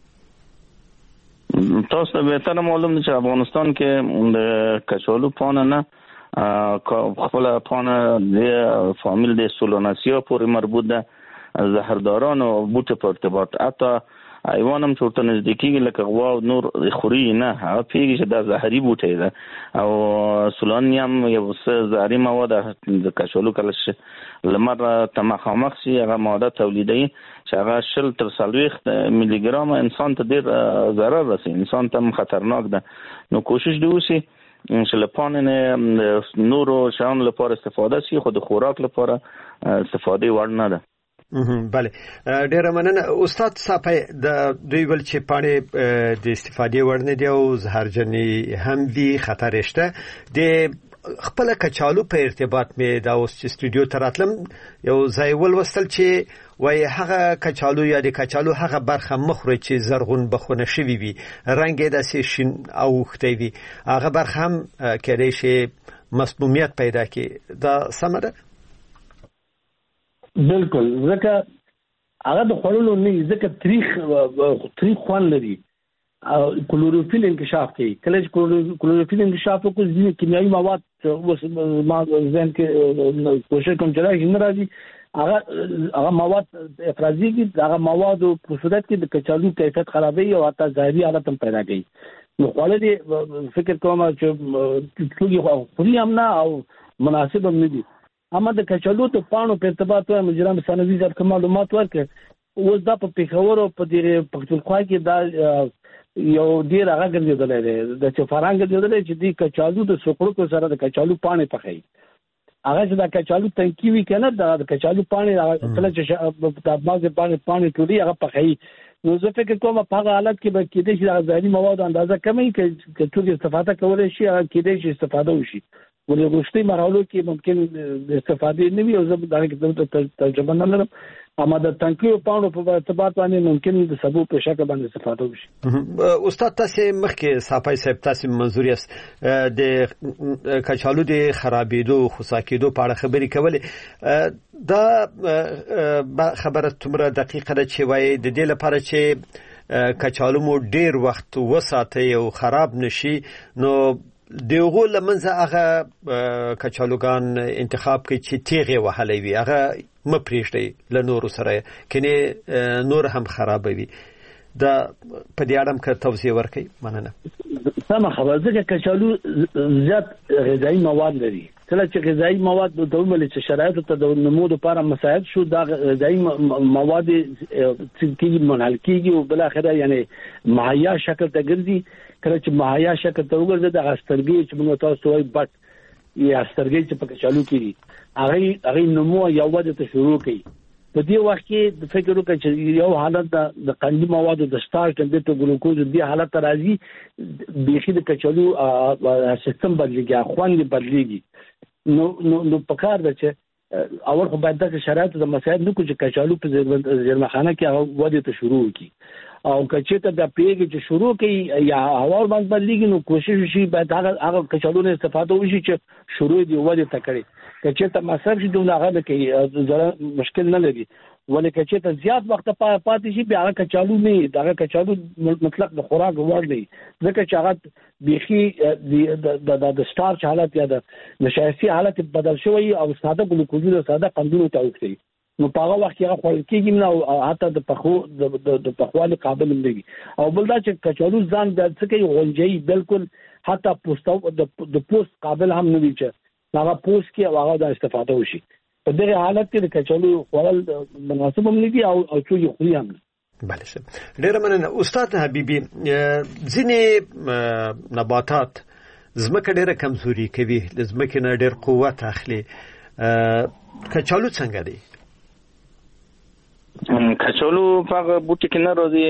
تاسو ته به تر معلوم دي چې افغانستان کې د کچالو پاڼه نه خپل پاڼه د فامیل د سولاناسیا پورې مربوط ده زهرداران او بوټي په ارتباط حتی حیوانم چورته نزدیکیږي لکه غوا او نور خوري نه هغه پیږي چې دا زهري بوټي ده او سولانیم یو څه زهري مواد د کچالو کله لمر تمخامخ شي هغه ماده تولیدوي چې هغه 0-40 ملي ګرام انسان ته ډیر ضرر رسي انسان ته خطرناک ده نو کوشش دی وشي چې لپاره نه نورو شیانو لپاره استفاده شي، خو د خوراک لپاره استفاده وړ نه ده. بله، ډیره مننه استاد صاحب. د دوی ول چې پاڼې د استفاده وړ نه دی او زهرجنې هم دي، خطر شته. د خپل کچالو په ارتباط مې دا اوس چې استودیو ته راتلم یو ځای ولوستل چې وای هغه کچالو یا د کچالو هغه برخه مخوري چې زرغون بخونه شوی وي، رنگ یې داسې شین او ختې وي، هغه برخه هم کېدای شي مسمومیت پیدا کړي. دا سمه ده؟ بالکل، ځکه هغه د خورلو نه، ځکه تریخ خوان لري او کلوروفیل انکشاف کوي. کله چې کلوروفیل انکشاف وکړي ځینې کیمیاوي مواد اوس ما ځین کې کوشش کوم چې راځي نه راځي، هغه مواد افرازي دي، هغه مواد په صورت کې د کچالو کیفیت خرابوي او حتی ظاهري حالت هم پیدا کوي. نو خپل دې فکر کوم چې ټول خوري هم نه او مناسب هم نه دي. اما د کچالو ته پانو په ارتباط وایم جناب ثانوي صاحب کوم معلومات ورکړ. اوس دا په پیښور او په دې پښتونخوا کې دا یو ډیر هغه ګرځیدل دی د چفرانګ ګرځیدل چې دی کچالو د سوکړو سره د کچالو پانی پخای. هغه چې د کچالو تنکی وی کنه د کچالو پانی کله چې د بازه پانی ټولي هغه پخای. نو زه فکر کوم په هغه حالت کې به کېدې چې د ځاني مواد اندازه کمي کې ټول استفاده کولای شي، هغه کېدې چې استفاده وشي. ولې وروستي مرحلو کې ممکن د استفادې نه وي او زه دا کې ترجمه نه لرم. اما د تنکیو پاڼو په ارتباط باندې ممکن د سبو په شکل باندې استفاده وشي. استاد تاسو مخکې صافي صاحب تاسو منظور یاست د کچالو د خرابېدو خصا کېدو په اړه خبرې کولې. دا خبره تمره دقیقه ده چې وایي د دې لپاره چې کچالو مو ډیر وخت وساتي او خراب نشي، نو دغه لمنځه هغه کچالوګان انتخاب کوي چې تیغه وهلې وي، هغه مپریشتي له نور سره کني نور هم خرابوي. دا په دې اړه که توضیح ورکړئ. مننه. سم خبره ده. کچالو زیات غذایی مواد لري. کله چې غذایی مواد د دومره چې شرایطو ته د نمو لپاره مساعد شو، دا غذایی مواد چې منحل کیږي او بل اخره یعنی مهیا شکل ته ګرځي. کله چې مهیا شکل ته وګرځي د غسترګي چې موږ تاسو وایي بټ یا سترګي چې په کچالو کې هغه نمو یا وده ته شروع کوي. په دې وخت کې د فکر وکړئ چې یو حالت د قندي موادو د سٹارچ د ګلوکوز د حالت راځي، بيخي د کچالو سیستم بدلېږي، خوند بدلېږي. نو په کار ده چې اول خو باید د شرایطو د مساعد نو چې کچالو په زیرمخانه کې هغه وده ته شروع کی او کچته د پیګ چې شروع کی یا هوا باندې بدلېږي، نو کوشش وشي باید هغه کچالو نه استفاده وشي چې شروع دی وده ته کړي. کچته مصرف شي دغه هغه کې زره مشکل نه لري، ولې کچته زیات وخت پاتې شي بیا هغه کچالو نه دغه کچالو مطلق د خوراک وړ دی، ځکه چې هغه بيخي د سٹارچ حالت یا د نشایستی حالت بدل شوی او ساده ګلوکوز او ساده قندونو ته وکړي. نو په هغه وخت کې هغه خپل کېږي نه او حتی د پخوالي قابل نه دی. او بل دا چې کچالو ځان د څه کوي غونجي بالکل حتی پوسټ د پوسټ قابل هم نه دی چې هغه پوسټ کې هغه د استفاده وشي. په دغه حالت کې د کچالو خوړل مناسب هم نه دي او څو خوري هم نه. بله شه. ډیر مننه استاد حبیبي. ځینې نباتات زمکه ډیره کمزوري کوي، زمکه نه ډیر قوت اخلي. کچالو څنګه دی؟ کچالو په بوټي کې نه راځي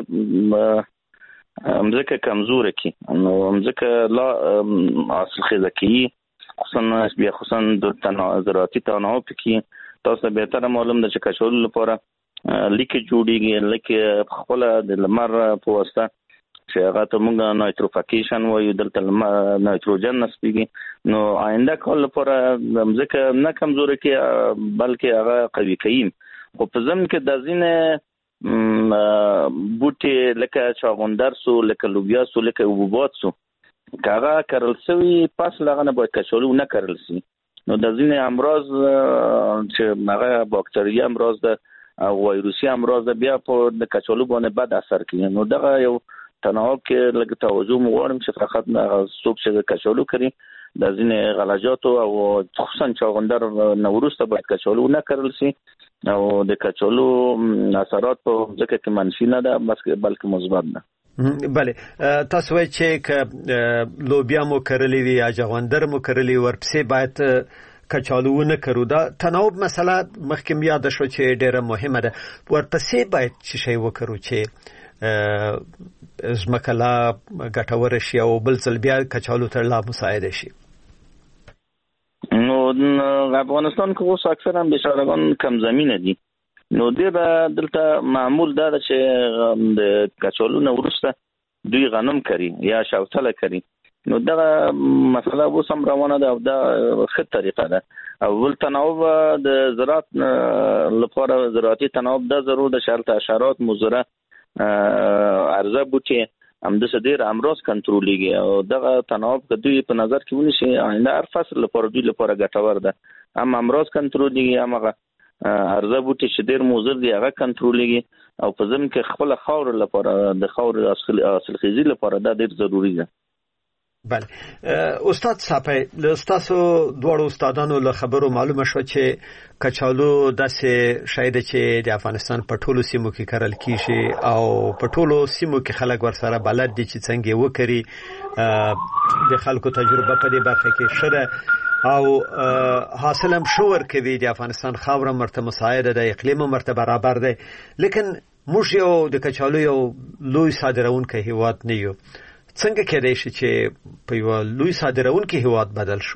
چې مزکه کمزوره کی، نو مزکه لا اصل خزکی خصوصا د زراعتي تنوع کې تاسو به تر معلوم ده چې کچالو لپاره لیک جوړیږي، لیک خپل د لمر په واسطه چې هغه ته موږ نایتروفیکیشن وایو، دلته نایتروجن نسبیږي. نو آینده کال لپاره مزکه نه کمزوره کی بلکې هغه قوي کوي. خو په ضمن کې د ځینې بوټي لکه چاغوندر سو، لکه لوبیا سو، لکه حبوبات سو کاغه کرل سوي پس لغه نه باید کچالو نه کرل سي. نو د ځینې امراض چې هغه باکتریا امراض ده او وایروسي امراض ده بیا په د کچالو باندې بد اثر کوي. نو دغه یو تناوب کې لکه توجه مغواړم چې فقط څوک چې کچالو کوي د ځینې غلاجات او خصوصا چاغوندر نوروسته باید کچالو نه کرل سي او د کچالو اثرات په ځکه کې منفي نه ده بلکې مثبت ده. بله تاسو وایئ چې لوبیا مو کرلې وي یا جغندر مو کرلې ورپسې باید کچالو نه کرو. دا تناوب مسله مخکې یاد شو چې ډیره مهمه ده. ورپسې باید څه شی وکړو چې زمکلا ګټور شي او بل ځل بیا کچالو ته لا مساعده شي؟ نو افغانستان کې اوس اکثرا بشارګان کم زمینه دي، نو دلته معمول دا چې د کچالو نه وروسته دوی غنم کوي یا شوتله کوي. نو دا مسله اوس هم روانه ده او دا ښه طریقه ده. اول تناوب د زراعت لپاره زراعتي تناوب دا ضرور د شرط حشرات مضره عرضه بوټي هم د ډیر امراض کنټرولېږي او دغه تناوب که دوی په نظر کې ونیسي آینده هر فصل لپاره دوی لپاره ګټور ده. هم امراض کنټرولېږي، هم هغه عرضه بوټي چې ډیر مضر دي هغه کنټرولېږي او په ضمن کې خپل خاور لپاره د خاور حاصلخیزي لپاره دا ډیر ضروری ده. بله استاد صاحب، له استاسو دوړو استادانو له خبرو معلومه شو چې کچالو داسې شی ده چې د افغانستان په ټولو سیمو کې کرل کیږي او په ټولو سیمو کې خلک ورسره بلد دي چې څنګه وکړي. د خلکو تجربه په دې برخه کې شته او حاصل هم شو ورکوي. د افغانستان خاور مرته مساعده ده، اقلیم مرته برابر ده، لیکن موږ یو د کچالو یو لوی صادرونکی هیواد نه یو. څنګه کېدای شي چې په یو لوی صادرونکي هیواد بدل شو؟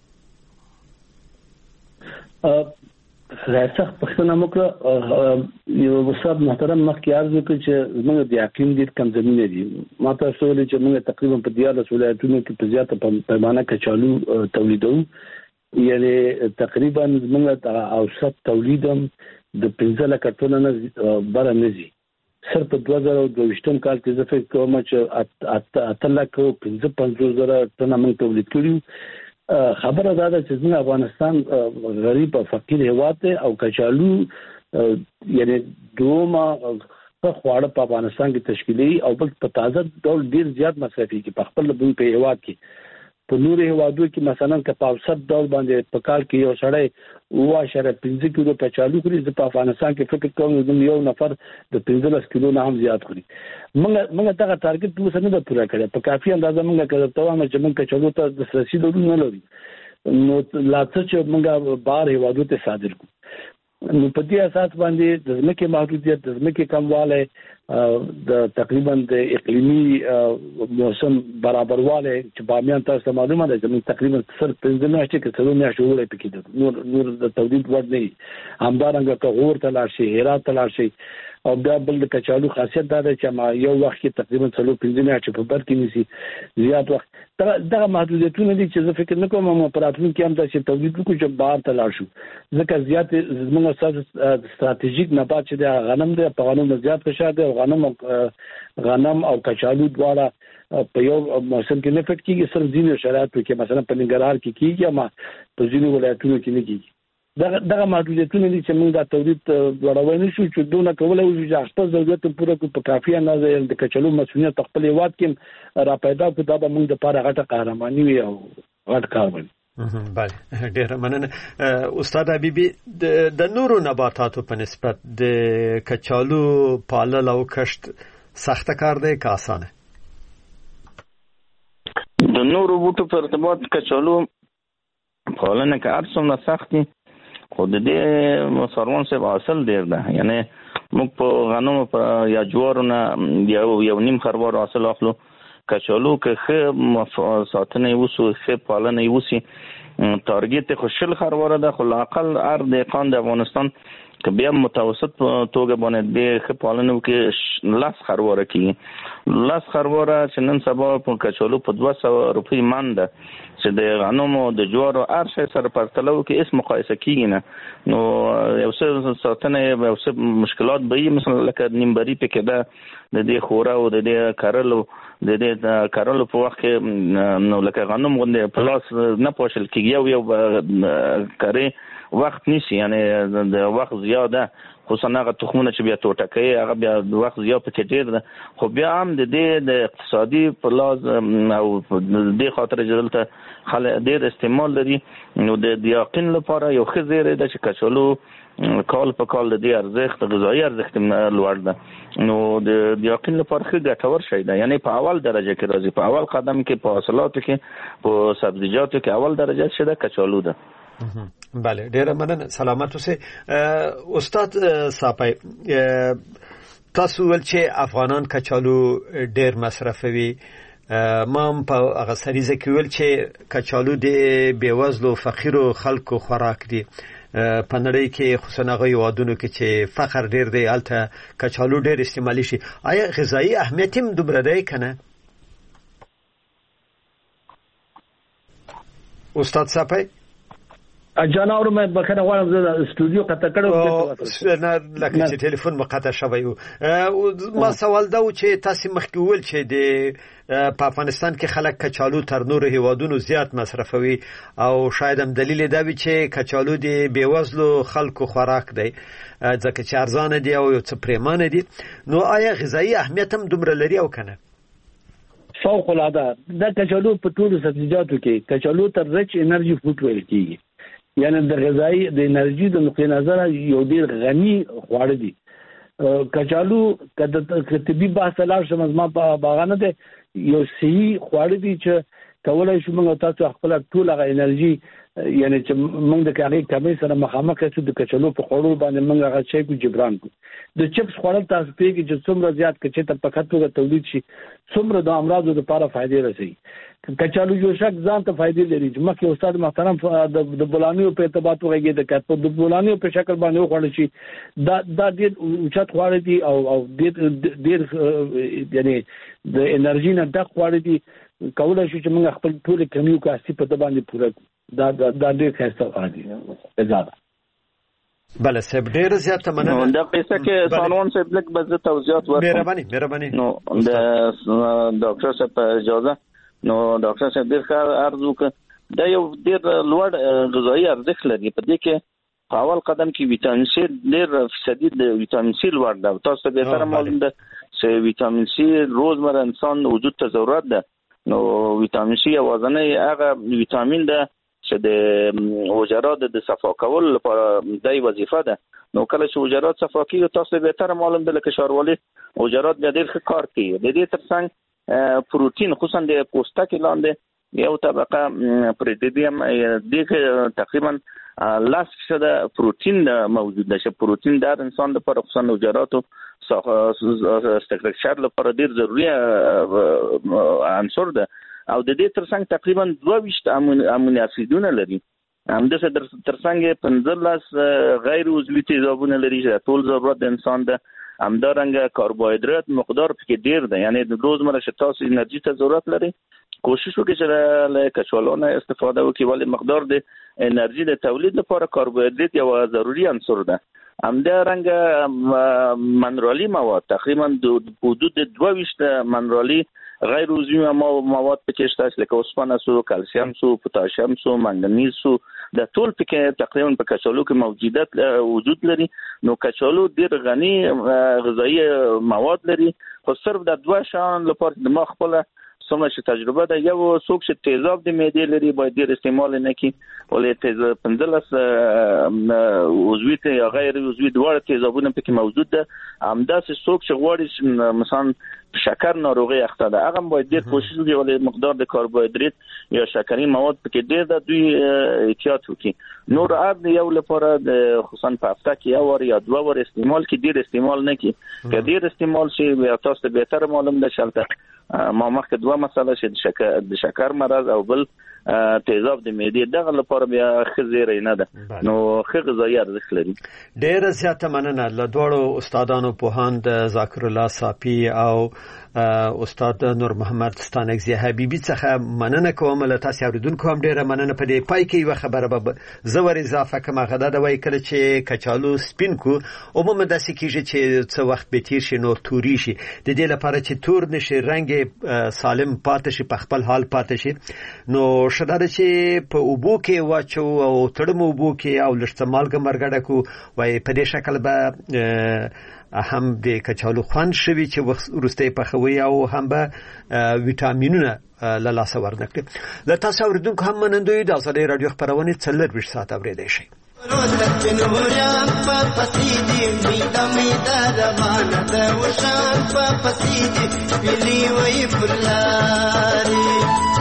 راځه پښتنه موږ یو وساب محترم مخکې عرض وکړ چې موږ د اقلیم ډېر کم زمینه دي. ما تاسو ولې چې موږ تقریبا په 14 ولایتونو کې په زیاته پیمانه کچالو تولیدوو، یعنی تقریبا موږ اوسط تولیدم د 15 لک ټنه نه بره نه زی. صرف 2022 کال کې زه فکر کوم چې 8 لک 55,000 ټنه موږ تولید کړیو. خبره دا ده چې څنګه افغانستان غریب او فقیر هیواد دی او کچالو یعنی دوما خواړه په افغانستان کې تشکیلي او بل په تازه ډول ډیر زیات مصرفي کې په خپل بوی په هیواد کې په نور هیوادو کې مثلا که په اوسط ډول باندې په کال کې یو سړی 2.5 کیلو کچالو خوري، زه په افغانستان کې فکر کوم چې یو نفر د 15 کیلو نه هم زیات خوري. موږ دغه ټارګټ اوس نه پوره کړی په کافي اندازه. موږ کوم چې موږ کچالو ته د رسید نه لري، نو لا څه چې موږ بهر هیوادو ته صادر کوو. نو په دې اساس باندې د ځمکې محدودیت، د ځمکې کمواله، د تقریبا د اقلیمي موسم برابرواله چې بامیان تاسو معلومه ده چې تقریبا صرف 15 میاشتې کې 3 میاشتې ولې پکې ده، نور د تولید وړ نه. همدارنګه که غور ته لاړ شي، هرات ته لاړ شي، او بیا بل د کچالو خاصیت دا ده چې ما یو وخت کې تقریبا 4-5 میاشتې په بر کې نيسي زیات وخت. دغه محدودیتونه دي چې زه فکر نه کوم ما پراتون کې هم داسې تولید وکړو چې بهر ته لاړ شو. ځکه زیات زموږ اساس استراتیژیک نبات چې د غنم دی، په غنم زیات فشار دی او غنم او کچالو دواړه په یو موسم کې نه فټ کیږي. صرف ځینې شرایطو کې مثلا په ننګرهار کې کیږي، ما په ځینو ولایتونو کې نه کیږي. دغه محدودیتونه دي چې موږ د تولید لوړوي نشو چې دونه کولای شو چې خپل ضرورت پوره کړو. په کافي اندازه د کچالو مسؤلیت خپل هیواد کې را پیدا کړو. دا به موږ د پاره غټه قهرماني وي او غټ کار وي. بله ډیره مننه. استاد حبیبي، د نورو نباتاتو په نسبت د کچالو پالل او کشت سخت کار دی که آسانه؟ د نورو بوټو په ارتباط کچالو پالنه که هر څومره سخت دي، خو د دې سروان صاحب حاصل ډیر ده. یعنی موږ په غنمو په یا جوارو نه یو نیم خروار حاصل اخلو. کچالو که ښه ساتنه یې وسو، ښه پالنه یې وسي، تارګیت خو 20 خرواره ده، خو لاقل هر دهقان د افغانستان که بیا متوسط توګه باندې د ښه پالنه وکړي 10 خرواره کېږي. 10 خرواره چې نن سبا په کچالو په 200 روپۍ من ده، چې د غنمو د جوارو هر شی سره پرتله وکړي هیڅ مقایسه کېږي نه. نو یو څه ساتنه یو څه مشکلات به وي، مثلا لکه نیمبري پکې ده د دې خوره او د دې کرلو د دې کرلو په وخت کې نو لکه غنم غوندې پلاس نه پوښل کېږي، یو کرې وخت نیسی، یعنی د وخت زیاده، خصوصا هغه تخمونه چې بیا ټوټه کوي هغه بیا د وخت زیات پکې ډیر ده. خو بیا هم د دې د اقتصادي په لحاظ او د دې خاطر چې دلته خلک ډیر استعمال لري، نو د یقین لپاره یو ښه زیری ده چې کچالو کال په کال د دې ارزښت غذایی ارزښت لوړ ده، نو د یقین لپاره ښه ګټور شی ده. یعنی په اول درجه کې راځي، په اول قدم کې په حاصلاتو کې، په سبزیجاتو کې اول درجه څه ده؟ کچالو ده. بله، ډیره مننه، سلامت اوسئ. استاد صاحب، تاسو ول چې افغانان کچالو ډیر مصرفوي، ما هم په هغه سریزه کې ویل چې کچالو د بیوزلو فقیرو خلکو خوراک دی. په نړۍ کې خصوصا هغه هیوادونو کې چې فقر ډیر دی هلته کچالو ډیر استعمالي شي. آیا غذایی اهمیت هم دومره دی کنه استاد صاحب؟ جناور مې بخنه غواړم زه استودیو قطع کړم نه لکه چې ټلیفون مقطع شوی و. ما سوال دا و چې تاسو مخکې ویل چې د په افغانستان کې خلک کچالو تر نورو هیوادونو زیات مصرفوي او شاید هم دلیل دا وي چې کچالو د بیوزلو خلکو خوراک دی ځکه چې ارزانه دی او یو څه پریمانه دی. نو آیا غذایی اهمیت هم دومره لري او کنه؟ فوق العاده. دا کچالو په ټولو سبزیجاتو کې کچالو تر رچ انرژي فوډ ویل کیږي، یعنی د غذایی د انرژي د نقطې نظر یو ډیر غني خواړه دي. کچالو کله طبي بحث لاړ شم ما په باغانه ده یو صحیح خواړه دي چې کولای شو موږ تاسو خپل ټول هغه انرژي، یعنی چې موږ د کاري کمې سره مخامخ شو د کچالو په خوړو باندې موږ هغه شی کو جبران کو. د چپس خوړل تاسو پیږي چې څومره زیات کچې ته په خاطر تولید شي څومره د امراضو لپاره فائدې رسي. کچالو یو شک ځان ته فائدې لري. مخکې استاد محترم د بولانیو په ارتباط وغږی د کټ په بولانیو په شکل باندې وخوړل شي دا ډېر اوچت خواړه دي او ډېر یعنی د انرژي نه ډک خواړه دي. کولای شو چې موږ خپل ټول کمیو کاسي په باندې پوره دا ډېر ښه ستاره دي زیاده. بله صاحب ډېر زیات مننه. دا پیسې کې سانون صاحب لک بز توضیحات ورکړم. مهرباني. نو د ډاکټر صاحب اجازه، نو ډاکټر صاحب ډېر ښه عرض وکړ. دا یو ډېر لوړ غذایی ارزښت لري. په دې کې په اول قدم کې ویټامین سي ډېر فیصدي د ویټامین سي لوړ ده. تاسو به سره معلوم ده چې ویټامین سي روزمره انسان وجود ته ضرورت ده. نو ویټامین سي اوازنه هغه ویټامین ده چې د حجرات د صفا کول لپاره دای وظیفه ده. نو کله چې حجرات صفا کیږي تاسو به تر معلوم ده لکه شاروالي حجرات بیا ډېر ښه کار کوي. د دې ترڅنګ پروتین خصوصا د پوستکي لاندې یو طبقه پریډیم د تقریبا 10% پروتین موجود ده چې پروتین د انسان لپاره خصوصا حجراتو استراکچر لپاره ډیر ضروري عنصر ده. او د دې ترڅنګ تقریبا 22 امونی اسیدونه لري. همدغه ترڅنګ 15 غیر عضوي تیزابونه لري چې ټول ضرورت د انسان ده. همدارنګه کاربوهایدرات مقدار پکې ډیر ده، یعنی د روزمره چې تاسو انرژي ته ضرورت لري کوشش وکړئ چې له کچالو نه استفاده وکړئ، ولی مقدار د انرژي د تولید لپاره کاربوهایدرات یو ضروری عنصر ده. همدارنګه منرالي مواد تقریبا د حدود 22 منرالي غیر عضوي مواد پکې شته لکه اوسپنه سو، کلسیم سو، پوتاشیم سو، منګنیز سو، د ټول پکې تقریبا په کچالو کې موجودیت وجود لري. نو کچالو ډیر غني غذایی مواد لري. خو صرف د دوه شان لپاره د ما خپل څومره چې تجربه ده، یو څوک چې تیزاب د معدې لري باید ډیر استعمال نه کړي، ولې تیزاب 15 عضوي یا غیر عضوي دواړه تیزابونه پکې موجود ده. همداسې څوک چې غواړي مثلا شکر ناروغي اخته ده هغه باید ډیر کوشش وکړي، ولې مقدار د کاربوهایدرات یا شکري مواد پکې ډیر ده، دوی احتیاط وکړي. نور عاد یو لپاره د خصوصا په هفته کې یو ور یا دوه ور استعمال کې ډیر استعمال نه کړي. که ډیر استعمال شي بیا تاسو به تر معلوم ده شلته ما مخکې دوه مسله چې د شکر مرض او بل تیزاب د معدې دغه لپاره بیا خزيره نه ده. نو ښه غذایی ارزښت لري. ډېر زیاته مننه له دوړو استادانو پوهاند ذاکر الله صافي او استاد نور محمد ستانکزی حبیبی څخه مننه کوم. له تاسو اوریدونکو هم ډېر مننه. په دې پای کې یو خبره به زور اضافه کوم. غدا د وای کله چې کچالو سپین کو عموما د سکیږي چې څه وخت به تیر شي نو توري شي. د دې لپاره چې تور نشي رنگ سالم پاتې شي په خپل حال پاتې شي نو شدار چې په اوبو کې واچو او تړم اوبو کې او لږ مالګه مرګړه کو وای په دې شکل به هم د کچالو خوند شوي چې ورسته پخوي او هم به ویټامینونه له لاسه ورنکړي. له تاسو اوریدونکو هم منندوی د ازادي رادیو خبرونه 24 ساعت اوریدئ شئ. نوريان فقصيدي ميدا ميدا ربانا دوشان فقصيدي بلي ويفرلاري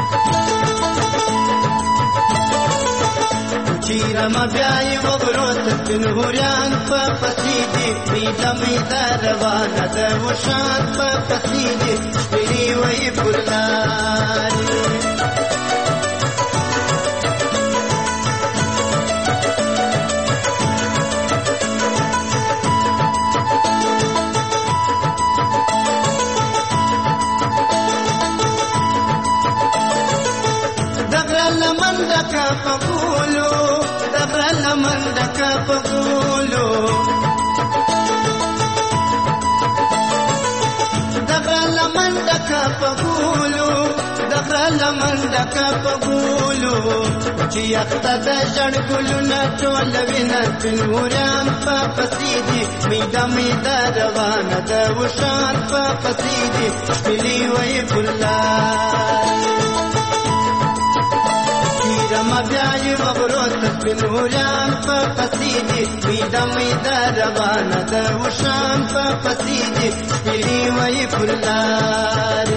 چیرا ما بیاي وغروت نوريان فقصيدي ميدا ميدا ربانا دوشان فقصيدي بلي ويفرلاري دغه پغولو چې یخته جړ ګلونه ټول وینا نوران په پسیدي میدا میدا روانه د وشان په پسیدي بلی وی ګلان ما بیاي مبروت نوران په پسیدي میدا میدا روانه د وشان په پسیدي بلی وی ګلان